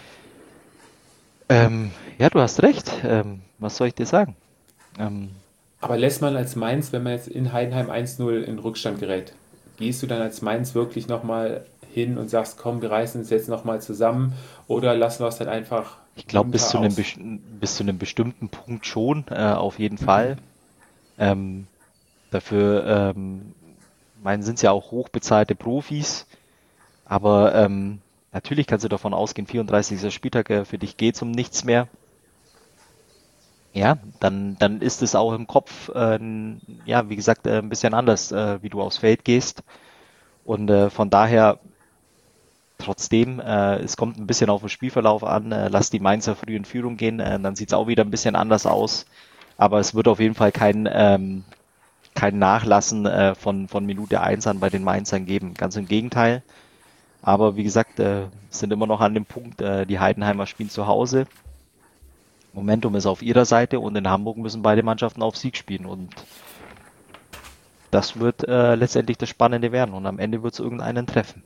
Ähm, ja, du hast recht. Ähm, was soll ich dir sagen? Ähm, Aber lässt man als Mainz, wenn man jetzt in Heidenheim eins null in Rückstand gerät, gehst du dann als Mainz wirklich nochmal hin und sagst, komm, wir reißen uns jetzt nochmal zusammen, oder lassen wir es dann einfach ich glaube, bis zu munter einem, aus? besti- bis zu einem bestimmten Punkt schon, äh, auf jeden Fall. Ähm, dafür, ähm, meinen, sind es ja auch hochbezahlte Profis, aber ähm, natürlich kannst du davon ausgehen, vierunddreißigster Spieltag, äh, für dich geht's um nichts mehr. Ja, dann, dann ist es auch im Kopf, äh, ja, wie gesagt, äh, ein bisschen anders, äh, wie du aufs Feld gehst. Und äh, von daher, trotzdem, äh, es kommt ein bisschen auf den Spielverlauf an. Äh, lass die Mainzer früh in Führung gehen, äh, dann sieht's auch wieder ein bisschen anders aus. Aber es wird auf jeden Fall kein, ähm, kein Nachlassen äh, von, von Minute eins an bei den Mainzern geben. Ganz im Gegenteil. Aber wie gesagt, äh, sind immer noch an dem Punkt, äh, die Heidenheimer spielen zu Hause. Momentum ist auf ihrer Seite und in Hamburg müssen beide Mannschaften auf Sieg spielen. Und das wird äh, letztendlich das Spannende werden. Und am Ende wird es irgendeinen treffen.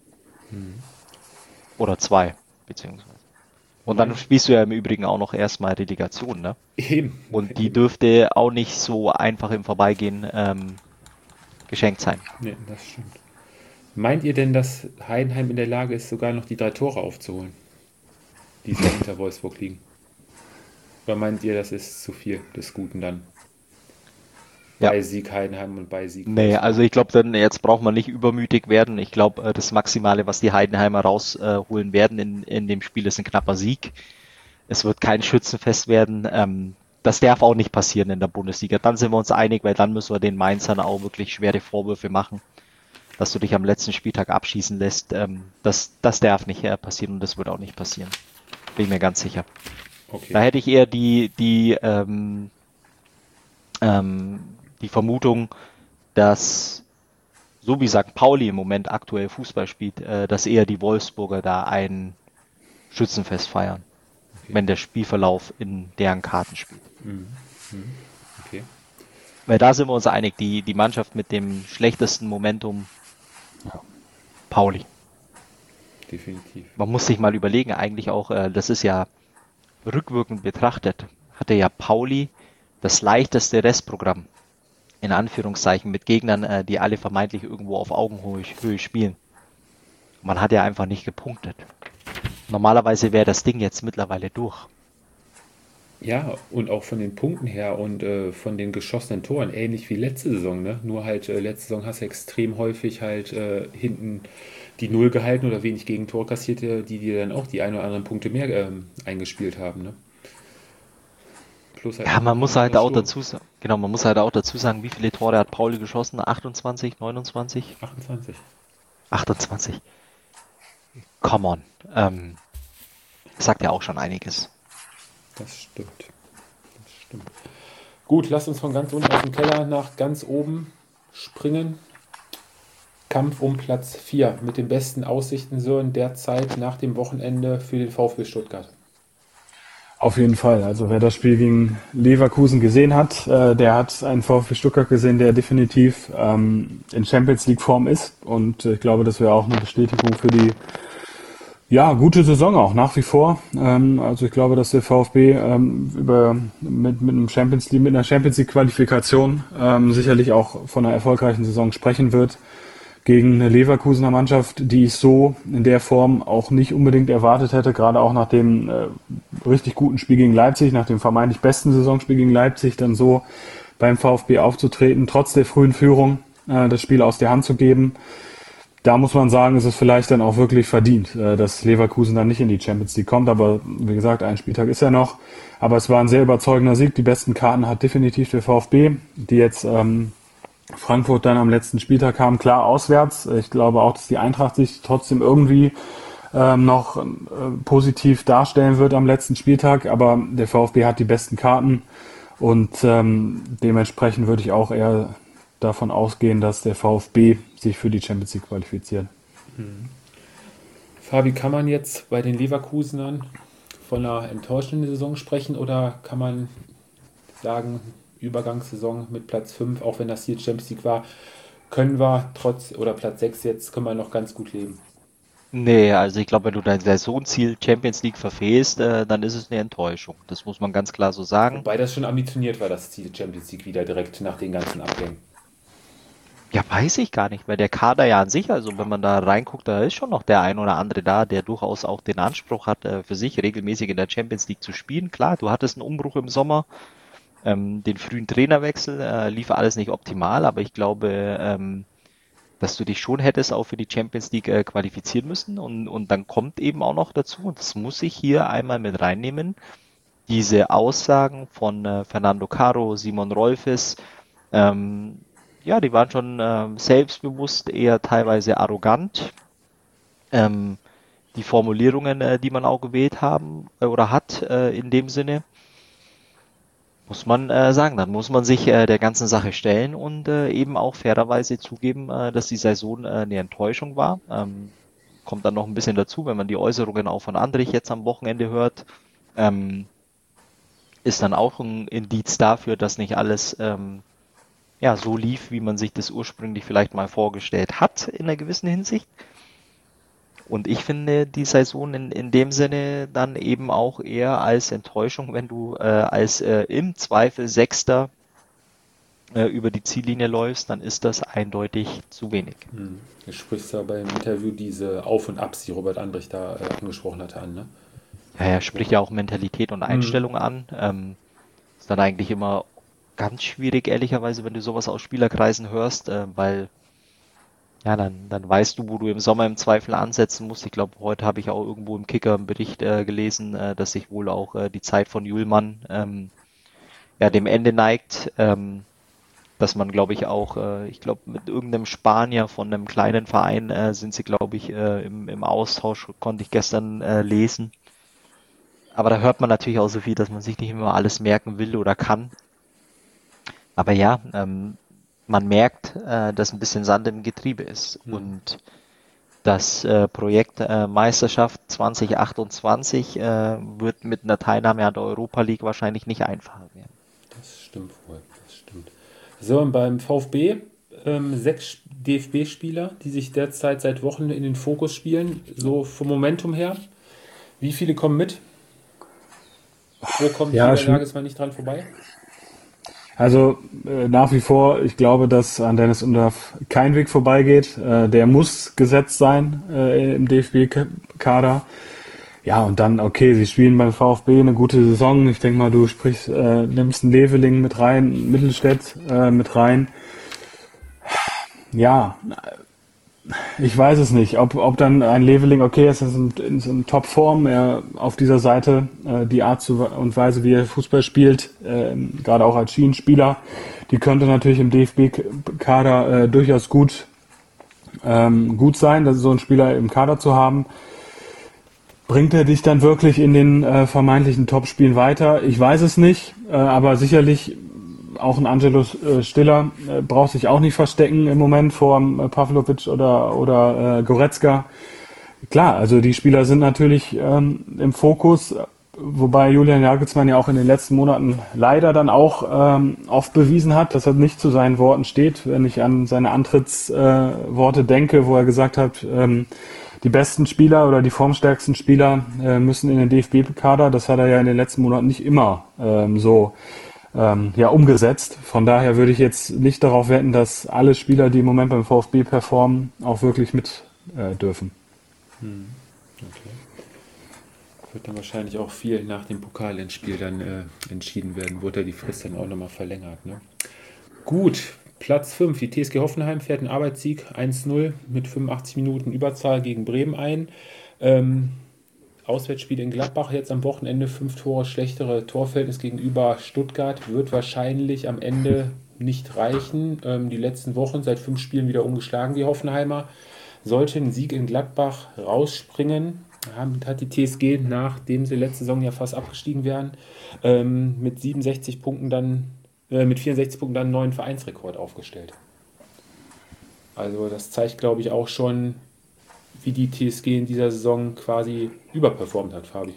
Oder zwei, beziehungsweise. Und dann spielst du ja im Übrigen auch noch erstmal Relegation, ne? Eben. Und die dürfte auch nicht so einfach im Vorbeigehen ähm, geschenkt sein. Nee, das stimmt. Meint ihr denn, dass Heidenheim in der Lage ist, sogar noch die drei Tore aufzuholen, die so hinter Wolfsburg liegen? Oder meint ihr, das ist zu viel des Guten dann? Ja. Bei Sieg Heidenheim und bei Sieg Nee, Wolfsburg? also ich glaube, dann jetzt braucht man nicht übermütig werden. Ich glaube, äh, das Maximale, was die Heidenheimer rausholen werden in, in dem Spiel, ist ein knapper Sieg. Es wird kein Schützenfest werden. Ähm, das darf auch nicht passieren in der Bundesliga. Dann sind wir uns einig, weil dann müssen wir den Mainzern auch wirklich schwere Vorwürfe machen, dass du dich am letzten Spieltag abschießen lässt. Ähm, das, das darf nicht äh, passieren und das wird auch nicht passieren. Bin ich mir ganz sicher. Okay. Da hätte ich eher die, die, ähm, ähm, die Vermutung, dass, so wie Sankt Pauli im Moment aktuell Fußball spielt, äh, dass eher die Wolfsburger da ein Schützenfest feiern, Okay. wenn der Spielverlauf in deren Karten spielt. Okay. Weil da sind wir uns einig, die, die Mannschaft mit dem schlechtesten Momentum, Pauli. Definitiv. Man muss sich mal überlegen, eigentlich auch, äh, das ist ja rückwirkend betrachtet, hatte ja Pauli das leichteste Restprogramm, in Anführungszeichen, mit Gegnern, äh, die alle vermeintlich irgendwo auf Augenhöhe Höhe spielen. Man hat ja einfach nicht gepunktet. Normalerweise wäre das Ding jetzt mittlerweile durch. Ja, und auch von den Punkten her und äh, von den geschossenen Toren, ähnlich wie letzte Saison, ne? Nur halt, äh, letzte Saison hast du extrem häufig halt äh, hinten die Null gehalten oder wenig Gegentor kassiert, äh, die dir dann auch die ein oder anderen Punkte mehr ähm, eingespielt haben, ne? Plus halt Ja, man muss halt auch Sturm. dazu sagen, genau, man muss halt auch dazu sagen, wie viele Tore hat Pauli geschossen? achtundzwanzig, neunundzwanzig? achtundzwanzig. achtundzwanzig. Come on. Ähm, sagt ja auch schon einiges. Das stimmt. Das stimmt. Gut, lasst uns von ganz unten aus dem Keller nach ganz oben springen. Kampf um Platz vier mit den besten Aussichten so in der Zeit nach dem Wochenende für den VfB Stuttgart. Auf jeden Fall. Also wer das Spiel gegen Leverkusen gesehen hat, äh, der hat einen VfB Stuttgart gesehen, der definitiv ähm, in Champions League Form ist. Und äh, ich glaube, das wäre auch eine Bestätigung für die ja gute Saison auch nach wie vor. Ähm, also ich glaube, dass der VfB ähm, über mit mit einem Champions League mit einer Champions League Qualifikation ähm, sicherlich auch von einer erfolgreichen Saison sprechen wird. Gegen eine Leverkusener Mannschaft, die ich so in der Form auch nicht unbedingt erwartet hätte, gerade auch nach dem äh, richtig guten Spiel gegen Leipzig, nach dem vermeintlich besten Saisonspiel gegen Leipzig, dann so beim VfB aufzutreten, trotz der frühen Führung. äh, das Spiel aus der Hand zu geben. Da muss man sagen, ist es vielleicht dann auch wirklich verdient, äh, dass Leverkusen dann nicht in die Champions League kommt. Aber wie gesagt, ein Spieltag ist ja noch. Aber es war ein sehr überzeugender Sieg. Die besten Karten hat definitiv der VfB, die jetzt ähm, Frankfurt dann am letzten Spieltag haben. Klar auswärts. Ich glaube auch, dass die Eintracht sich trotzdem irgendwie ähm, noch äh, positiv darstellen wird am letzten Spieltag. Aber der VfB hat die besten Karten. Und ähm, dementsprechend würde ich auch eher davon ausgehen, dass der VfB sich für die Champions League qualifiziert. Fabi, kann man jetzt bei den Leverkusenern von einer enttäuschenden Saison sprechen oder kann man sagen, Übergangssaison mit Platz fünf, auch wenn das hier Champions League war, können wir trotz, oder Platz sechs jetzt, können wir noch ganz gut leben? Nee, also ich glaube, wenn du dein Saisonziel Champions League verfehlst, äh, dann ist es eine Enttäuschung. Das muss man ganz klar so sagen. Wobei das schon ambitioniert war, das Ziel Champions League wieder direkt nach den ganzen Abgängen. Ja, weiß ich gar nicht, weil der Kader ja an sich, also wenn man da reinguckt, da ist schon noch der ein oder andere da, der durchaus auch den Anspruch hat, äh, für sich regelmäßig in der Champions League zu spielen. Klar, du hattest einen Umbruch im Sommer, ähm, den frühen Trainerwechsel, äh, lief alles nicht optimal, aber ich glaube, ähm, dass du dich schon hättest auch für die Champions League äh, qualifizieren müssen und, und dann kommt eben auch noch dazu, und das muss ich hier einmal mit reinnehmen, diese Aussagen von äh, Fernando Caro, Simon Rolfes, ähm, ja, die waren schon ähm, selbstbewusst, eher teilweise arrogant. Ähm, die Formulierungen, äh, die man auch gewählt haben äh, oder hat äh, in dem Sinne, muss man äh, sagen, dann muss man sich äh, der ganzen Sache stellen und äh, eben auch fairerweise zugeben, äh, dass die Saison äh, eine Enttäuschung war. Ähm, kommt dann noch ein bisschen dazu, wenn man die Äußerungen auch von Andrich jetzt am Wochenende hört, ähm, ist dann auch ein Indiz dafür, dass nicht alles ähm, ja, so lief, wie man sich das ursprünglich vielleicht mal vorgestellt hat in einer gewissen Hinsicht. Und ich finde die Saison in, in dem Sinne dann eben auch eher als Enttäuschung, wenn du äh, als äh, im Zweifel Sechster äh, über die Ziellinie läufst, dann ist das eindeutig zu wenig. Hm. Du sprichst ja beim Interview diese Auf- und Abs, die Robert Andrich da äh, angesprochen hatte, an, ne? Ja, er spricht ja auch Mentalität und Einstellung an. Ähm, ist dann eigentlich immer ganz schwierig, ehrlicherweise, wenn du sowas aus Spielerkreisen hörst, äh, weil ja, dann, dann weißt du, wo du im Sommer im Zweifel ansetzen musst. Ich glaube, heute habe ich auch irgendwo im Kicker einen Bericht äh, gelesen, äh, dass sich wohl auch äh, die Zeit von Hjulmann ähm, ja, dem Ende neigt. Ähm, dass man, glaube ich, auch, äh, ich glaube, mit irgendeinem Spanier von einem kleinen Verein äh, sind sie, glaube ich, äh, im, im Austausch, konnte ich gestern äh, lesen. Aber da hört man natürlich auch so viel, dass man sich nicht immer alles merken will oder kann. Aber ja, ähm, man merkt, äh, dass ein bisschen Sand im Getriebe ist. Hm. Und das äh, Projekt äh, Meisterschaft zwanzig achtundzwanzig äh, wird mit einer Teilnahme an der Europa League wahrscheinlich nicht einfacher werden. Das stimmt wohl, das stimmt. So, und beim VfB ähm, sechs D F B-Spieler, die sich derzeit seit Wochen in den Fokus spielen, so vom Momentum her. Wie viele kommen mit? Wo kommt Ja, Julian schwi- Nagelsmann nicht dran vorbei? Also äh, nach wie vor, ich glaube, dass an Dennis Undaff kein Weg vorbeigeht. Äh, der muss gesetzt sein äh, im D F B-Kader. Ja, und dann, okay, sie spielen beim VfB eine gute Saison. Ich denke mal, du sprichst, äh, nimmst einen Leveling mit rein, Mittelstädt äh, mit rein. Ja, ich weiß es nicht, ob, ob dann ein Leveling, okay, es ist in, in, in Topform, er auf dieser Seite, äh, die Art zu, und Weise, wie er Fußball spielt, äh, gerade auch als Schienenspieler, die könnte natürlich im D F B-Kader äh, durchaus gut, ähm, gut sein, dass so einen Spieler im Kader zu haben. Bringt er dich dann wirklich in den äh, vermeintlichen Topspielen weiter? Ich weiß es nicht, äh, aber sicherlich auch ein Angelo äh, Stiller äh, braucht sich auch nicht verstecken im Moment vor äh, Pavlovic oder, oder äh, Goretzka. Klar, also die Spieler sind natürlich ähm, im Fokus, wobei Julian Nagelsmann ja auch in den letzten Monaten leider dann auch ähm, oft bewiesen hat, dass er nicht zu seinen Worten steht. Wenn ich an seine Antrittsworte äh, Worte denke, wo er gesagt hat, ähm, die besten Spieler oder die formstärksten Spieler äh, müssen in den D F B-Kader. Das hat er ja in den letzten Monaten nicht immer ähm, so ähm, ja, umgesetzt. Von daher würde ich jetzt nicht darauf wetten, dass alle Spieler, die im Moment beim VfB performen, auch wirklich mit äh, dürfen. Hm. Okay. Wird dann wahrscheinlich auch viel nach dem Pokalendspiel dann äh, entschieden werden. Wurde ja die Frist dann auch nochmal verlängert. Ne? Gut, Platz fünf, die T S G Hoffenheim fährt einen Arbeitssieg eins null mit fünfundachtzig Minuten Überzahl gegen Bremen ein. Ähm, Auswärtsspiel in Gladbach jetzt am Wochenende, fünf Tore schlechtere Torverhältnis gegenüber Stuttgart, wird wahrscheinlich am Ende nicht reichen. Ähm, die letzten Wochen seit fünf Spielen wieder ungeschlagen, die Hoffenheimer. Sollte ein Sieg in Gladbach rausspringen, hat die T S G, nachdem sie letzte Saison ja fast abgestiegen wären, ähm, mit siebenundsechzig Punkten dann, äh, mit vierundsechzig Punkten dann einen neuen Vereinsrekord aufgestellt. Also das zeigt, glaube ich, auch schon, wie die T S G in dieser Saison quasi überperformt hat, Fabi.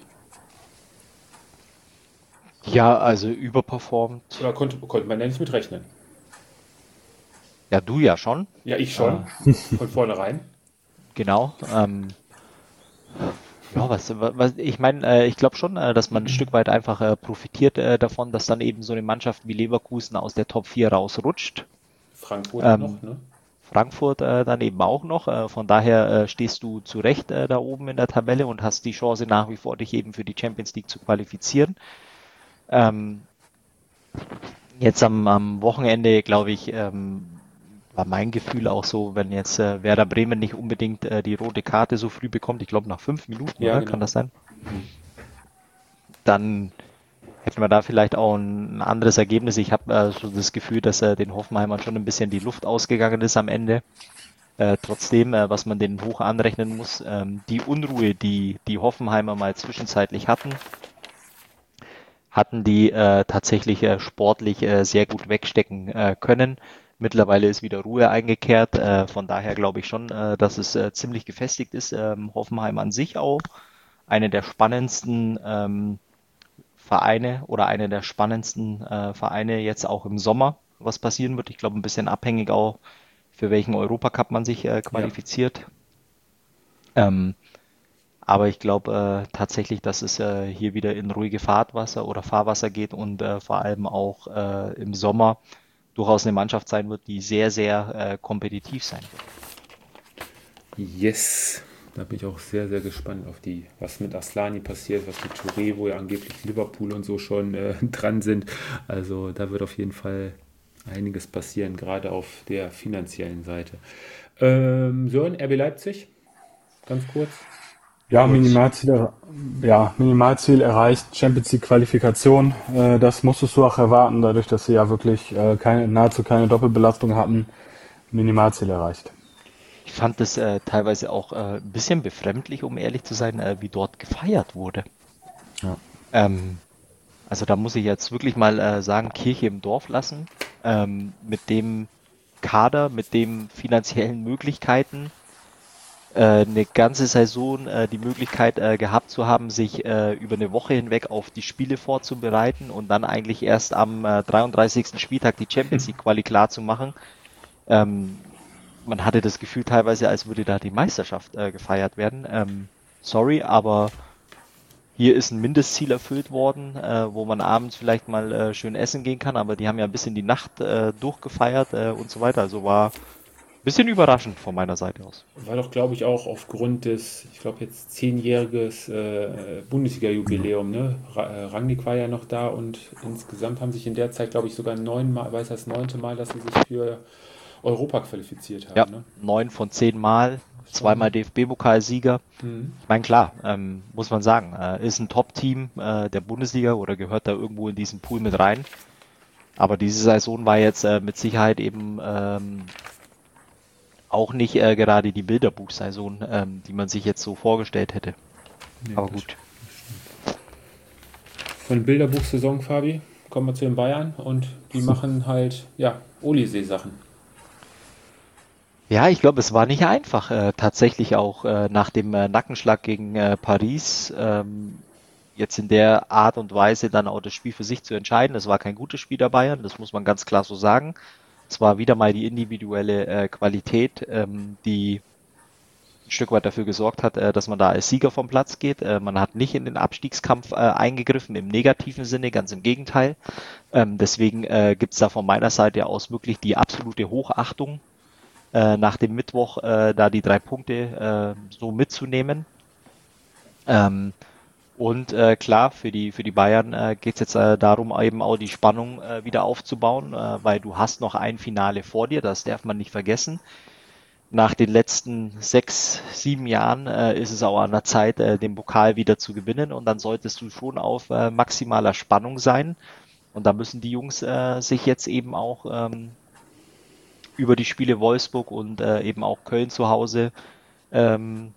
Ja, also überperformt. Oder konnte, konnte man ja nicht mit rechnen? Ja, du ja schon. Ja, ich schon. Von vornherein. Genau. Ähm, ja, was, was ich meine, äh, ich glaube schon, äh, dass man ein Stück weit einfach äh, profitiert äh, davon, dass dann eben so eine Mannschaft wie Leverkusen aus der Top vier rausrutscht. Frankfurt Ähm, noch, ne? Frankfurt äh, dann eben auch noch. Äh, von daher äh, stehst du zu Recht äh, da oben in der Tabelle und hast die Chance nach wie vor, dich eben für die Champions League zu qualifizieren. Ähm, jetzt am, am Wochenende, glaube ich, ähm, war mein Gefühl auch so, wenn jetzt äh, Werder Bremen nicht unbedingt äh, die rote Karte so früh bekommt, ich glaube nach fünf Minuten, Ja, oder? genau. Kann das sein? Dann hätten wir da vielleicht auch ein, ein anderes Ergebnis. Ich habe äh, so das Gefühl, dass äh, den Hoffenheimern schon ein bisschen die Luft ausgegangen ist am Ende. Äh, trotzdem, äh, was man denen hoch anrechnen muss, ähm, die Unruhe, die die Hoffenheimer mal zwischenzeitlich hatten, hatten die äh, tatsächlich äh, sportlich äh, sehr gut wegstecken äh, können. Mittlerweile ist wieder Ruhe eingekehrt. Äh, von daher glaube ich schon, äh, dass es äh, ziemlich gefestigt ist. Ähm, Hoffenheim an sich auch eine der spannendsten ähm, Vereine oder eine der spannendsten äh, Vereine jetzt auch im Sommer, was passieren wird. Ich glaube, ein bisschen abhängig auch, für welchen Europacup man sich äh, qualifiziert. Ja. Ähm, aber ich glaube äh, tatsächlich, dass es äh, hier wieder in ruhige Fahrtwasser oder Fahrwasser geht und äh, vor allem auch äh, im Sommer durchaus eine Mannschaft sein wird, die sehr, sehr äh, kompetitiv sein wird. Yes. Da bin ich auch sehr, sehr gespannt auf die, was mit Aslani passiert, was mit Touré, wo ja angeblich Liverpool und so schon äh, dran sind. Also da wird auf jeden Fall einiges passieren, gerade auf der finanziellen Seite. Ähm, Sören, R B Leipzig, ganz kurz. Ja, Kurz. Minimalziel, ja, Minimalziel erreicht, Champions League Qualifikation. Äh, das musstest du auch erwarten, dadurch, dass sie ja wirklich äh, keine, nahezu keine Doppelbelastung hatten. Minimalziel erreicht. Ich fand es äh, teilweise auch äh, ein bisschen befremdlich, um ehrlich zu sein, äh, wie dort gefeiert wurde. Ja. Ähm, also da muss ich jetzt wirklich mal äh, sagen, Kirche im Dorf lassen. Ähm, mit dem Kader, mit den finanziellen Möglichkeiten, äh, eine ganze Saison äh, die Möglichkeit äh, gehabt zu haben, sich äh, über eine Woche hinweg auf die Spiele vorzubereiten und dann eigentlich erst am äh, dreiunddreißigsten Spieltag die Champions League Quali klar zu machen. Ähm, man hatte das Gefühl teilweise, als würde da die Meisterschaft äh, gefeiert werden. Ähm, sorry, aber hier ist ein Mindestziel erfüllt worden, äh, wo man abends vielleicht mal äh, schön essen gehen kann, aber die haben ja ein bisschen die Nacht äh, durchgefeiert äh, und so weiter. Also war ein bisschen überraschend von meiner Seite aus. War doch, glaube ich, auch aufgrund des, ich glaube jetzt zehnjähriges äh, Bundesliga-Jubiläum, ne? Ra äh, Rangnick war ja noch da und insgesamt haben sich in der Zeit, glaube ich, sogar neunmal, weiß das neunte Mal, dass sie sich für Europa qualifiziert haben. Ja, ne? neun von zehn Mal, zweimal D F B-Pokalsieger. Mhm. Ich meine, klar, ähm, muss man sagen, äh, ist ein Top-Team äh, der Bundesliga oder gehört da irgendwo in diesen Pool mit rein. Aber diese Saison war jetzt äh, mit Sicherheit eben ähm, auch nicht äh, gerade die Bilderbuchsaison, ähm, die man sich jetzt so vorgestellt hätte. Nee, Aber das gut. Von Bilderbuchsaison, Fabi, kommen wir zu den Bayern und die machen halt, ja, Olisee-Sachen. Ja, ich glaube, es war nicht einfach, äh, tatsächlich auch äh, nach dem äh, Nackenschlag gegen äh, Paris ähm, jetzt in der Art und Weise dann auch das Spiel für sich zu entscheiden. Es war kein gutes Spiel der Bayern, das muss man ganz klar so sagen. Es war wieder mal die individuelle äh, Qualität, ähm, die ein Stück weit dafür gesorgt hat, äh, dass man da als Sieger vom Platz geht. Äh, man hat nicht in den Abstiegskampf äh, eingegriffen, im negativen Sinne, ganz im Gegenteil. Ähm, deswegen äh, gibt es da von meiner Seite aus wirklich die absolute Hochachtung, äh, nach dem Mittwoch äh, da die drei Punkte äh, so mitzunehmen. Ähm, Und äh, klar, für die, für die Bayern äh, geht es jetzt äh, darum, eben auch die Spannung äh, wieder aufzubauen, äh, weil du hast noch ein Finale vor dir, das darf man nicht vergessen. Nach den letzten sechs, sieben Jahren äh, ist es auch an der Zeit, äh, den Pokal wieder zu gewinnen und dann solltest du schon auf äh, maximaler Spannung sein. Und da müssen die Jungs äh, sich jetzt eben auch ähm, über die Spiele Wolfsburg und äh, eben auch Köln zu Hause ähm,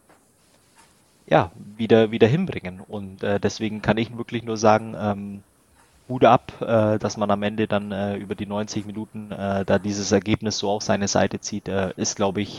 ja, wieder, wieder hinbringen. Und äh, deswegen kann ich wirklich nur sagen, ähm, Hut ab, äh, dass man am Ende dann äh, über die neunzig Minuten äh, da dieses Ergebnis so auf seine Seite zieht, äh, ist, glaube ich,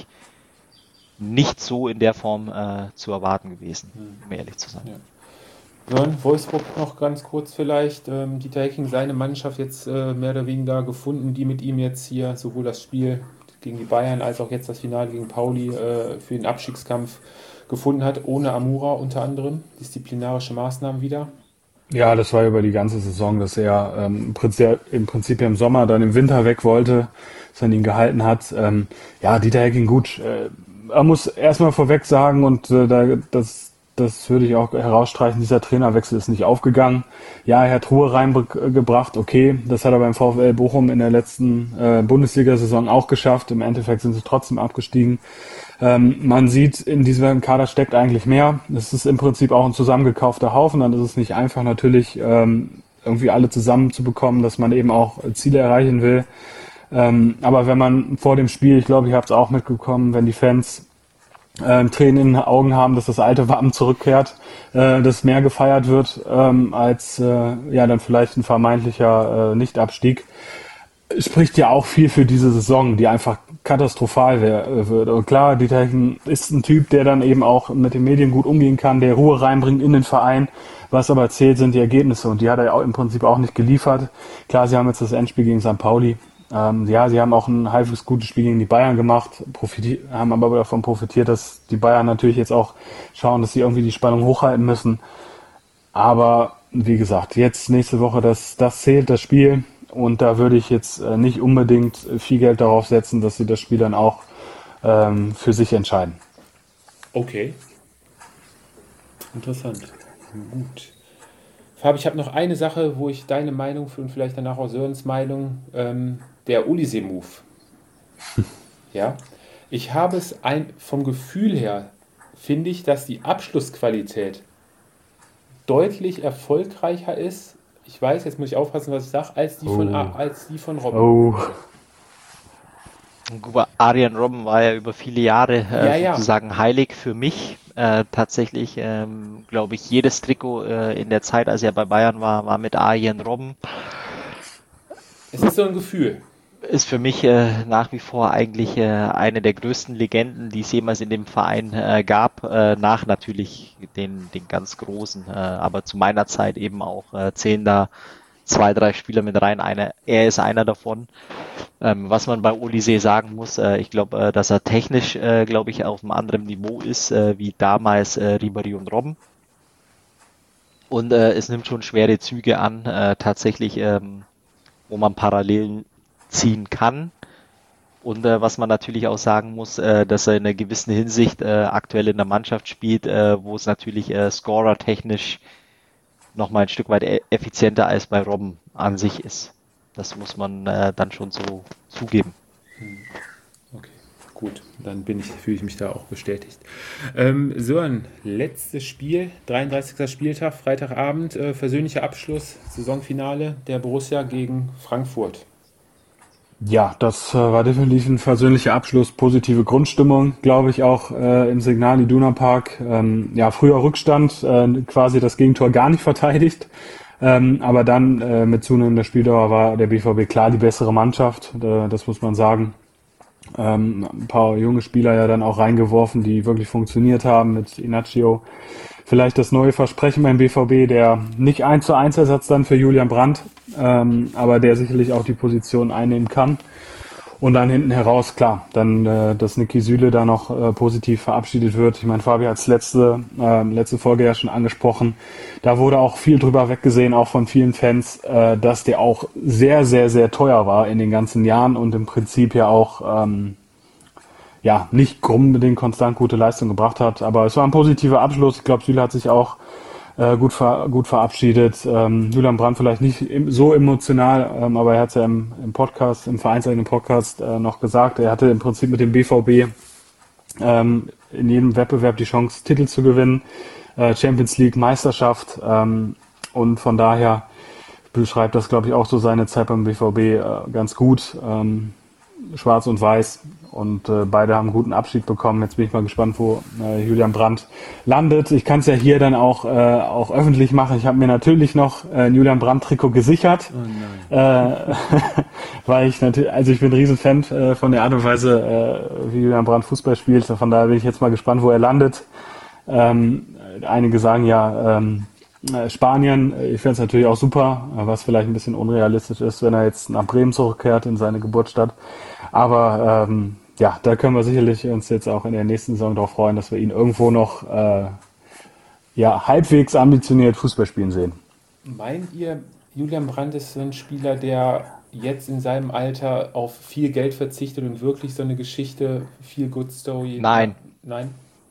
nicht so in der Form äh, zu erwarten gewesen, um ehrlich zu sein. Ja. Dann Wolfsburg noch ganz kurz vielleicht. Ähm, Dieter Hecking, seine Mannschaft jetzt äh, mehr oder weniger gefunden, die mit ihm jetzt hier sowohl das Spiel gegen die Bayern als auch jetzt das Finale gegen Pauli äh, für den Abstiegskampf gefunden hat, ohne Amura unter anderem, disziplinarische Maßnahmen wieder. Ja, das war über die ganze Saison, dass er ähm, im, Prinzip, im Prinzip im Sommer, dann im Winter weg wollte, dass er ihn gehalten hat. Ähm, ja, Dieter Hecking, gut. Äh, er muss erstmal vorweg sagen, und äh, da, das, das würde ich auch herausstreichen, dieser Trainerwechsel ist nicht aufgegangen. Ja, er hat Ruhe reingebracht, okay. Das hat er beim VfL Bochum in der letzten äh, Bundesliga-Saison auch geschafft. Im Endeffekt sind sie trotzdem abgestiegen. Ähm, man sieht, in diesem Kader steckt eigentlich mehr. Es ist im Prinzip auch ein zusammengekaufter Haufen. Dann ist es nicht einfach natürlich, ähm, irgendwie alle zusammenzubekommen, dass man eben auch Ziele erreichen will. Ähm, aber wenn man vor dem Spiel, ich glaube, ich habe es auch mitbekommen, wenn die Fans äh, Tränen in den Augen haben, dass das alte Wappen zurückkehrt, äh, dass mehr gefeiert wird ähm, als äh, ja dann vielleicht ein vermeintlicher äh, Nichtabstieg, spricht ja auch viel für diese Saison, die einfach katastrophal wär, wird. Und klar, Dieter Hecking ist ein Typ, der dann eben auch mit den Medien gut umgehen kann, der Ruhe reinbringt in den Verein. Was aber zählt, sind die Ergebnisse, und die hat er auch im Prinzip auch nicht geliefert. Klar, sie haben jetzt das Endspiel gegen Sankt Pauli. Ähm, ja, sie haben auch ein halbwegs gutes Spiel gegen die Bayern gemacht, profitiert, haben aber davon profitiert, dass die Bayern natürlich jetzt auch schauen, dass sie irgendwie die Spannung hochhalten müssen. Aber wie gesagt, jetzt nächste Woche, das, das zählt, das Spiel. Und da würde ich jetzt äh, nicht unbedingt viel Geld darauf setzen, dass sie das Spiel dann auch ähm, für sich entscheiden. Okay. Interessant. Gut. Fabi, ich habe noch eine Sache, wo ich deine Meinung für und vielleicht danach auch Sörens Meinung, ähm, der Olise-Move. Ja. Ich habe es ein, vom Gefühl her, finde ich, dass die Abschlussqualität deutlich erfolgreicher ist. Ich weiß, jetzt muss ich aufpassen, was ich sage, als die von, Oh. als die von Robben. Oh, Arjen Robben war ja über viele Jahre äh, Ja, ja. sozusagen heilig für mich. Äh, tatsächlich, ähm, glaube ich, jedes Trikot äh, in der Zeit, als er bei Bayern war, war mit Arjen Robben. Es ist so ein Gefühl. Ist für mich äh, nach wie vor eigentlich äh, eine der größten Legenden, die es jemals in dem Verein äh, gab, äh, nach natürlich den, den ganz großen, äh, aber zu meiner Zeit eben auch äh, zählen da zwei, drei Spieler mit rein. Einer, er ist einer davon. Ähm, was man bei Olise sagen muss, äh, ich glaube, äh, dass er technisch, äh, glaube ich, auf einem anderen Niveau ist, äh, wie damals äh, Ribéry und Robben. Und äh, es nimmt schon schwere Züge an, äh, tatsächlich, ähm, wo man Parallelen ziehen kann. Und äh, was man natürlich auch sagen muss, äh, dass er in einer gewissen Hinsicht äh, aktuell in der Mannschaft spielt, äh, wo es natürlich äh, scorer-technisch nochmal ein Stück weit e- effizienter als bei Robben an sich ist. Das muss man äh, dann schon so zugeben. Okay, gut. Dann bin ich, fühle ich mich da auch bestätigt. Ähm, Sören, letztes Spiel, dreiunddreißigster Spieltag, Freitagabend, äh, versöhnlicher Abschluss, Saisonfinale der Borussia gegen Frankfurt. ja, das äh, war definitiv ein versöhnlicher Abschluss, positive Grundstimmung, glaube ich, auch äh, im Signal Iduna Park. Ähm, ja, früher Rückstand, äh, quasi das Gegentor gar nicht verteidigt. Ähm, aber dann äh, mit zunehmender Spieldauer war der B V B klar die bessere Mannschaft, äh, das muss man sagen. Ähm, ein paar junge Spieler ja dann auch reingeworfen, die wirklich funktioniert haben mit Inacio. Vielleicht das neue Versprechen beim B V B, der nicht eins zu eins Ersatz dann für Julian Brandt, ähm, aber der sicherlich auch die Position einnehmen kann. Und dann hinten heraus, klar, dann, äh, dass Niki Süle da noch äh, positiv verabschiedet wird. Ich meine, Fabi hat es letzte, äh, letzte Folge ja schon angesprochen. Da wurde auch viel drüber weggesehen, auch von vielen Fans, äh, dass der auch sehr, sehr, sehr teuer war in den ganzen Jahren und im Prinzip ja auch ähm, ja nicht unbedingt konstant gute Leistung gebracht hat. Aber es war ein positiver Abschluss. Ich glaube, Süle hat sich auch äh, gut, ver, gut verabschiedet. Ähm, Julian Brandt vielleicht nicht im, so emotional, ähm, aber er hat es ja im, im Podcast, im vereinseigenen Podcast äh, noch gesagt. Er hatte im Prinzip mit dem B V B ähm, in jedem Wettbewerb die Chance, Titel zu gewinnen, äh, Champions League, Meisterschaft, ähm, und von daher beschreibt das, glaube ich, auch so seine Zeit beim B V B äh, ganz gut. Ähm, Schwarz und Weiß, und äh, beide haben einen guten Abschied bekommen. Jetzt bin ich mal gespannt, wo äh, Julian Brandt landet. Ich kann es ja hier dann auch äh, auch öffentlich machen. Ich habe mir natürlich noch äh, ein Julian Brandt Trikot gesichert, Oh nein. äh, weil ich natürlich, also ich bin ein Riesenfan äh, von der Art und Weise, äh, wie Julian Brandt Fußball spielt. Von daher bin ich jetzt mal gespannt, wo er landet. Ähm, einige sagen ja ähm, äh, Spanien. Ich fände es natürlich auch super, äh, was vielleicht ein bisschen unrealistisch ist, wenn er jetzt nach Bremen zurückkehrt, in seine Geburtsstadt. Aber ähm, ja, da können wir sicherlich uns jetzt auch in der nächsten Saison darauf freuen, dass wir ihn irgendwo noch äh, ja, halbwegs ambitioniert Fußball spielen sehen. Meint ihr, Julian Brandt ist so ein Spieler, der jetzt in seinem Alter auf viel Geld verzichtet und wirklich so eine Geschichte, viel Good Story? Nein. Nein?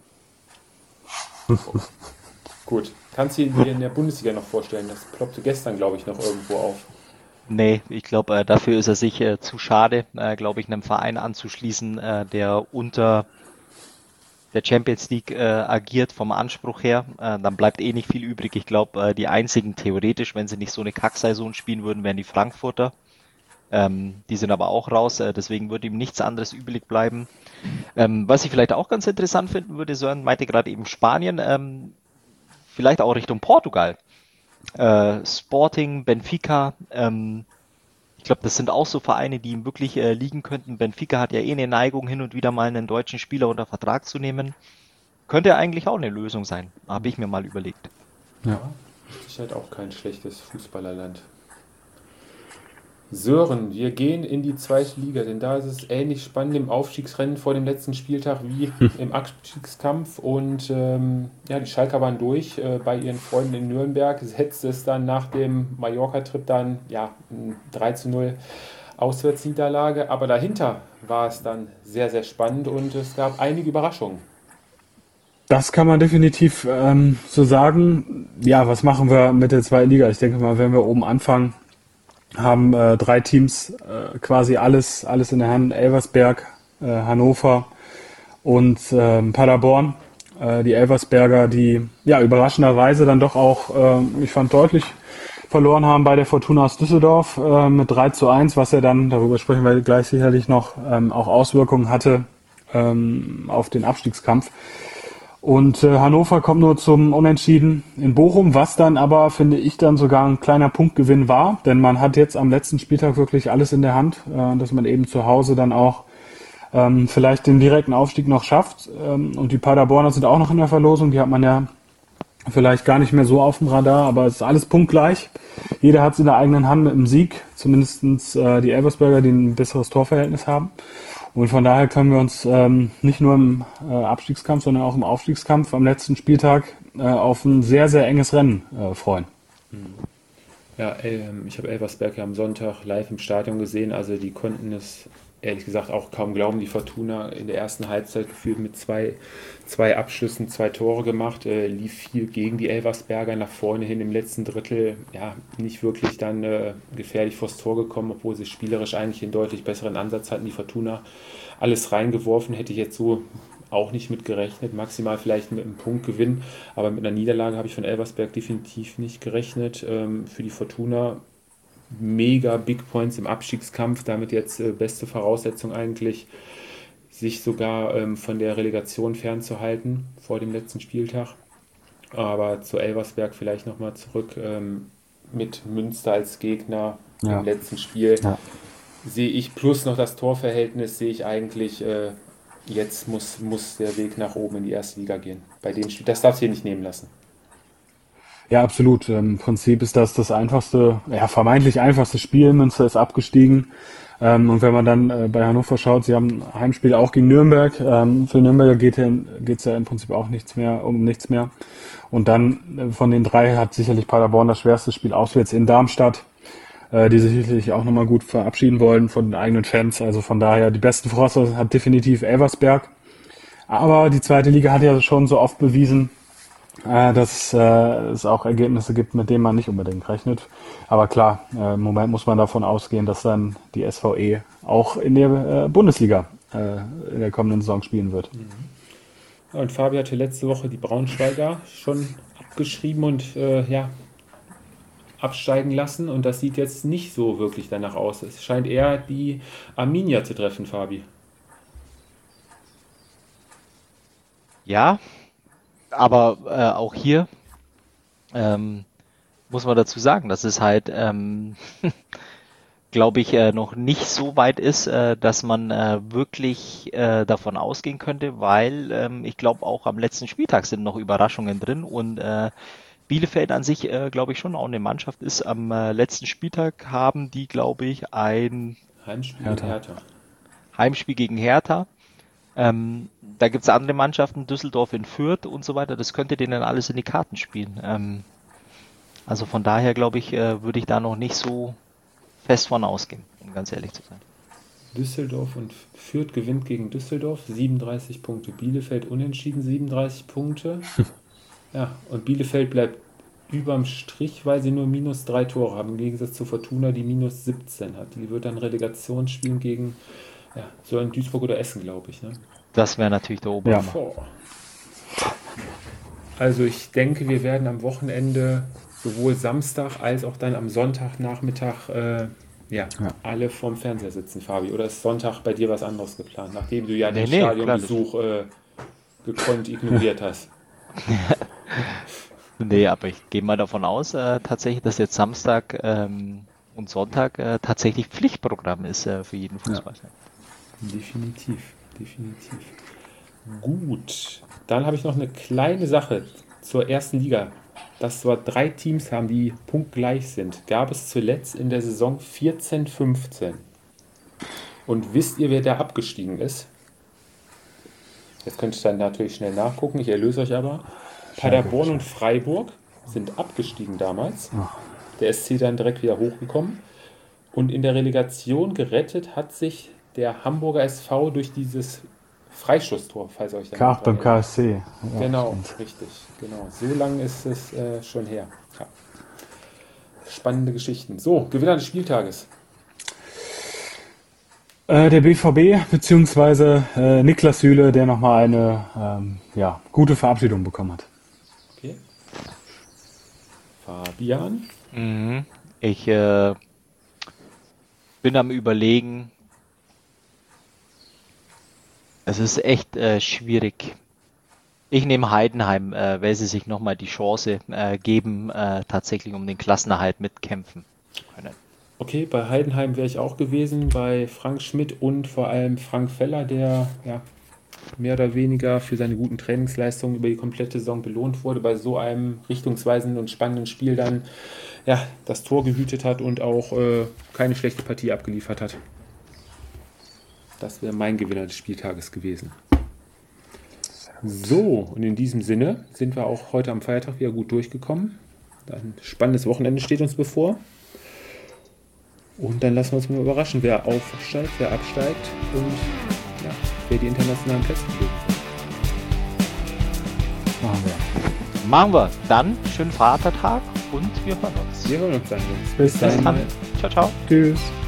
Gut. Kannst du ihn dir in der Bundesliga noch vorstellen? Das ploppte gestern, glaube ich, noch irgendwo auf. Nee, ich glaube, äh, dafür ist er sich äh, zu schade, äh, glaube ich, einem Verein anzuschließen, äh, der unter der Champions League äh, agiert vom Anspruch her. Äh, dann bleibt eh nicht viel übrig. Ich glaube, äh, die einzigen theoretisch, wenn sie nicht so eine Kacksaison spielen würden, wären die Frankfurter. Ähm, die sind aber auch raus, äh, deswegen würde ihm nichts anderes übrig bleiben. Ähm, was ich vielleicht auch ganz interessant finden würde, Sören meinte gerade eben Spanien, ähm, vielleicht auch Richtung Portugal. Äh, Sporting, Benfica, ähm, ich glaube, das sind auch so Vereine, die ihm wirklich äh, liegen könnten. Benfica hat ja eh eine Neigung, hin und wieder mal einen deutschen Spieler unter Vertrag zu nehmen. Könnte eigentlich auch eine Lösung sein, habe ich mir mal überlegt. Ja. Ist halt auch kein schlechtes Fußballerland. Sören, wir gehen in die zweite Liga, denn da ist es ähnlich spannend im Aufstiegsrennen vor dem letzten Spieltag wie im Abstiegskampf. Und ähm, ja, die Schalker waren durch äh, bei ihren Freunden in Nürnberg. Setzte es dann nach dem Mallorca-Trip dann ja ein drei zu null Auswärtsniederlage. Aber dahinter war es dann sehr, sehr spannend und es gab einige Überraschungen. Das kann man definitiv ähm, so sagen. Ja, was machen wir mit der zweiten Liga? Ich denke mal, wenn wir oben anfangen, haben äh, drei Teams äh, quasi alles alles in der Hand. Elversberg, äh, Hannover und ähm, Paderborn. Äh, die Elversberger, die ja überraschenderweise dann doch auch, äh, ich fand, deutlich verloren haben bei der Fortuna aus Düsseldorf äh, mit drei zu eins, was ja dann, darüber sprechen wir gleich sicherlich noch, ähm, auch Auswirkungen hatte ähm, auf den Abstiegskampf. Und äh, Hannover kommt nur zum Unentschieden in Bochum, was dann aber, finde ich, dann sogar ein kleiner Punktgewinn war. Denn man hat jetzt am letzten Spieltag wirklich alles in der Hand, äh, dass man eben zu Hause dann auch ähm, vielleicht den direkten Aufstieg noch schafft. Ähm, und die Paderborner sind auch noch in der Verlosung. Die hat man ja vielleicht gar nicht mehr so auf dem Radar, aber es ist alles punktgleich. Jeder hat es in der eigenen Hand mit dem Sieg, zumindest äh, die Elversberger, die ein besseres Torverhältnis haben. Und von daher können wir uns ähm, nicht nur im äh, Abstiegskampf, sondern auch im Aufstiegskampf am letzten Spieltag äh, auf ein sehr, sehr enges Rennen äh, freuen. Ja, ähm, ich habe Elversberg ja am Sonntag live im Stadion gesehen, also die konnten es ehrlich gesagt auch kaum glauben. Die Fortuna in der ersten Halbzeit gefühlt mit zwei, zwei Abschlüssen, zwei Tore gemacht, äh, lief viel gegen die Elversberger nach vorne hin im letzten Drittel, ja, nicht wirklich dann äh, gefährlich vors Tor gekommen, obwohl sie spielerisch eigentlich einen deutlich besseren Ansatz hatten. Die Fortuna alles reingeworfen, hätte ich jetzt so auch nicht mit gerechnet, maximal vielleicht mit einem Punktgewinn, aber mit einer Niederlage habe ich von Elversberg definitiv nicht gerechnet. Ähm, für die Fortuna mega Big Points im Abstiegskampf, damit jetzt äh, beste Voraussetzung eigentlich, sich sogar ähm, von der Relegation fernzuhalten vor dem letzten Spieltag. Aber zu Elversberg vielleicht nochmal zurück, ähm, mit Münster als Gegner Ja. im letzten Spiel, Ja. sehe ich plus noch das Torverhältnis, sehe ich eigentlich, äh, jetzt muss, muss der Weg nach oben in die erste Liga gehen. Bei dem Spiel, das darfst du hier nicht nehmen lassen. Ja, absolut. Im Prinzip ist das das einfachste, ja, vermeintlich einfachste Spiel. Münster ist abgestiegen. Ähm, und wenn man dann äh, bei Hannover schaut, sie haben ein Heimspiel auch gegen Nürnberg. Ähm, für Nürnberger geht es ja im Prinzip auch nichts mehr, um nichts mehr. Und dann äh, von den drei hat sicherlich Paderborn das schwerste Spiel auswärts in Darmstadt, äh, die sich sicherlich auch nochmal gut verabschieden wollen von den eigenen Fans. Also von daher, die besten Voraussetzungen hat definitiv Elversberg. Aber die zweite Liga hat ja schon so oft bewiesen, äh, dass äh, es auch Ergebnisse gibt, mit denen man nicht unbedingt rechnet. Aber klar, äh, im Moment muss man davon ausgehen, dass dann die S V E auch in der äh, Bundesliga äh, in der kommenden Saison spielen wird. Ja, und Fabi hatte letzte Woche die Braunschweiger schon abgeschrieben und äh, ja, absteigen lassen. Und das sieht jetzt nicht so wirklich danach aus. Es scheint eher die Arminia zu treffen, Fabi. Ja, aber äh, auch hier ähm, muss man dazu sagen, dass es halt, ähm, glaube ich, äh, noch nicht so weit ist, äh, dass man äh, wirklich äh, davon ausgehen könnte, weil ähm, ich glaube, auch am letzten Spieltag sind noch Überraschungen drin und äh, Bielefeld an sich, äh, glaube ich, schon auch eine Mannschaft ist. Am äh, letzten Spieltag haben die, glaube ich, ein Heimspiel Hertha. Hertha. Hertha. Heimspiel gegen Hertha. Ähm, da gibt es andere Mannschaften, Düsseldorf in Fürth und so weiter. Das könnte denen alles in die Karten spielen. Ähm, also von daher, glaube ich, äh, würde ich da noch nicht so fest von ausgehen, um ganz ehrlich zu sein. Düsseldorf und Fürth gewinnt gegen Düsseldorf, siebenunddreißig Punkte. Bielefeld unentschieden, siebenunddreißig Punkte. Ja, und Bielefeld bleibt überm Strich, weil sie nur minus drei Tore haben, im Gegensatz zu Fortuna, die minus siebzehn hat. Die wird dann Relegation spielen gegen, ja, so in Duisburg oder Essen, glaube ich. Ne? Das wäre natürlich der Oberhammer. Boah. Also ich denke, wir werden am Wochenende sowohl Samstag als auch dann am Sonntagnachmittag äh, ja, Ja. alle vorm Fernseher sitzen, Fabi. Oder ist Sonntag bei dir was anderes geplant, nachdem du ja Nee, den nee, Stadionbesuch äh, gekonnt ignoriert hast? Nee, aber ich gehe mal davon aus, äh, tatsächlich, dass jetzt Samstag ähm, und Sonntag äh, tatsächlich Pflichtprogramm ist äh, für jeden Fußballfan. Definitiv, definitiv. Gut, dann habe ich noch eine kleine Sache zur ersten Liga. Dass wir drei Teams haben, die punktgleich sind, gab es zuletzt in der Saison vierzehn fünfzehn. Und wisst ihr, wer da abgestiegen ist? Jetzt könnt ihr dann natürlich schnell nachgucken, ich erlöse euch aber. Paderborn und Freiburg sind abgestiegen damals. Der S C dann direkt wieder hochgekommen. Und in der Relegation gerettet hat sich der Hamburger S V durch dieses Freistoßtor, falls ihr euch da K noch beim dran K S C. Ja, Genau, stimmt. richtig. Genau. So lange ist es äh, schon her. Ja. Spannende Geschichten. So, Gewinner des Spieltages. Äh, der B V B, beziehungsweise äh, Niklas Süle, der nochmal eine ähm, ja, gute Verabschiedung bekommen hat. Okay. Fabian. Mhm. Ich äh, bin am Überlegen. Es ist echt äh, schwierig. Ich nehme Heidenheim, äh, weil sie sich nochmal die Chance äh, geben, äh, tatsächlich um den Klassenerhalt mitkämpfen zu können. Okay, bei Heidenheim wäre ich auch gewesen, bei Frank Schmidt und vor allem Frank Feller, der ja, mehr oder weniger für seine guten Trainingsleistungen über die komplette Saison belohnt wurde, bei so einem richtungsweisenden und spannenden Spiel dann ja, das Tor gehütet hat und auch äh, keine schlechte Partie abgeliefert hat. Das wäre mein Gewinner des Spieltages gewesen. So, und in diesem Sinne sind wir auch heute am Feiertag wieder gut durchgekommen. Ein spannendes Wochenende steht uns bevor. Und dann lassen wir uns mal überraschen, wer aufsteigt, wer absteigt und ja, wer die internationalen Plätze kriegt. Machen wir. Machen wir. Dann schönen Vatertag und wir hören uns. Wir hören uns dann, Jungs. Bis Bis dann. dann. Ciao, ciao. Tschüss.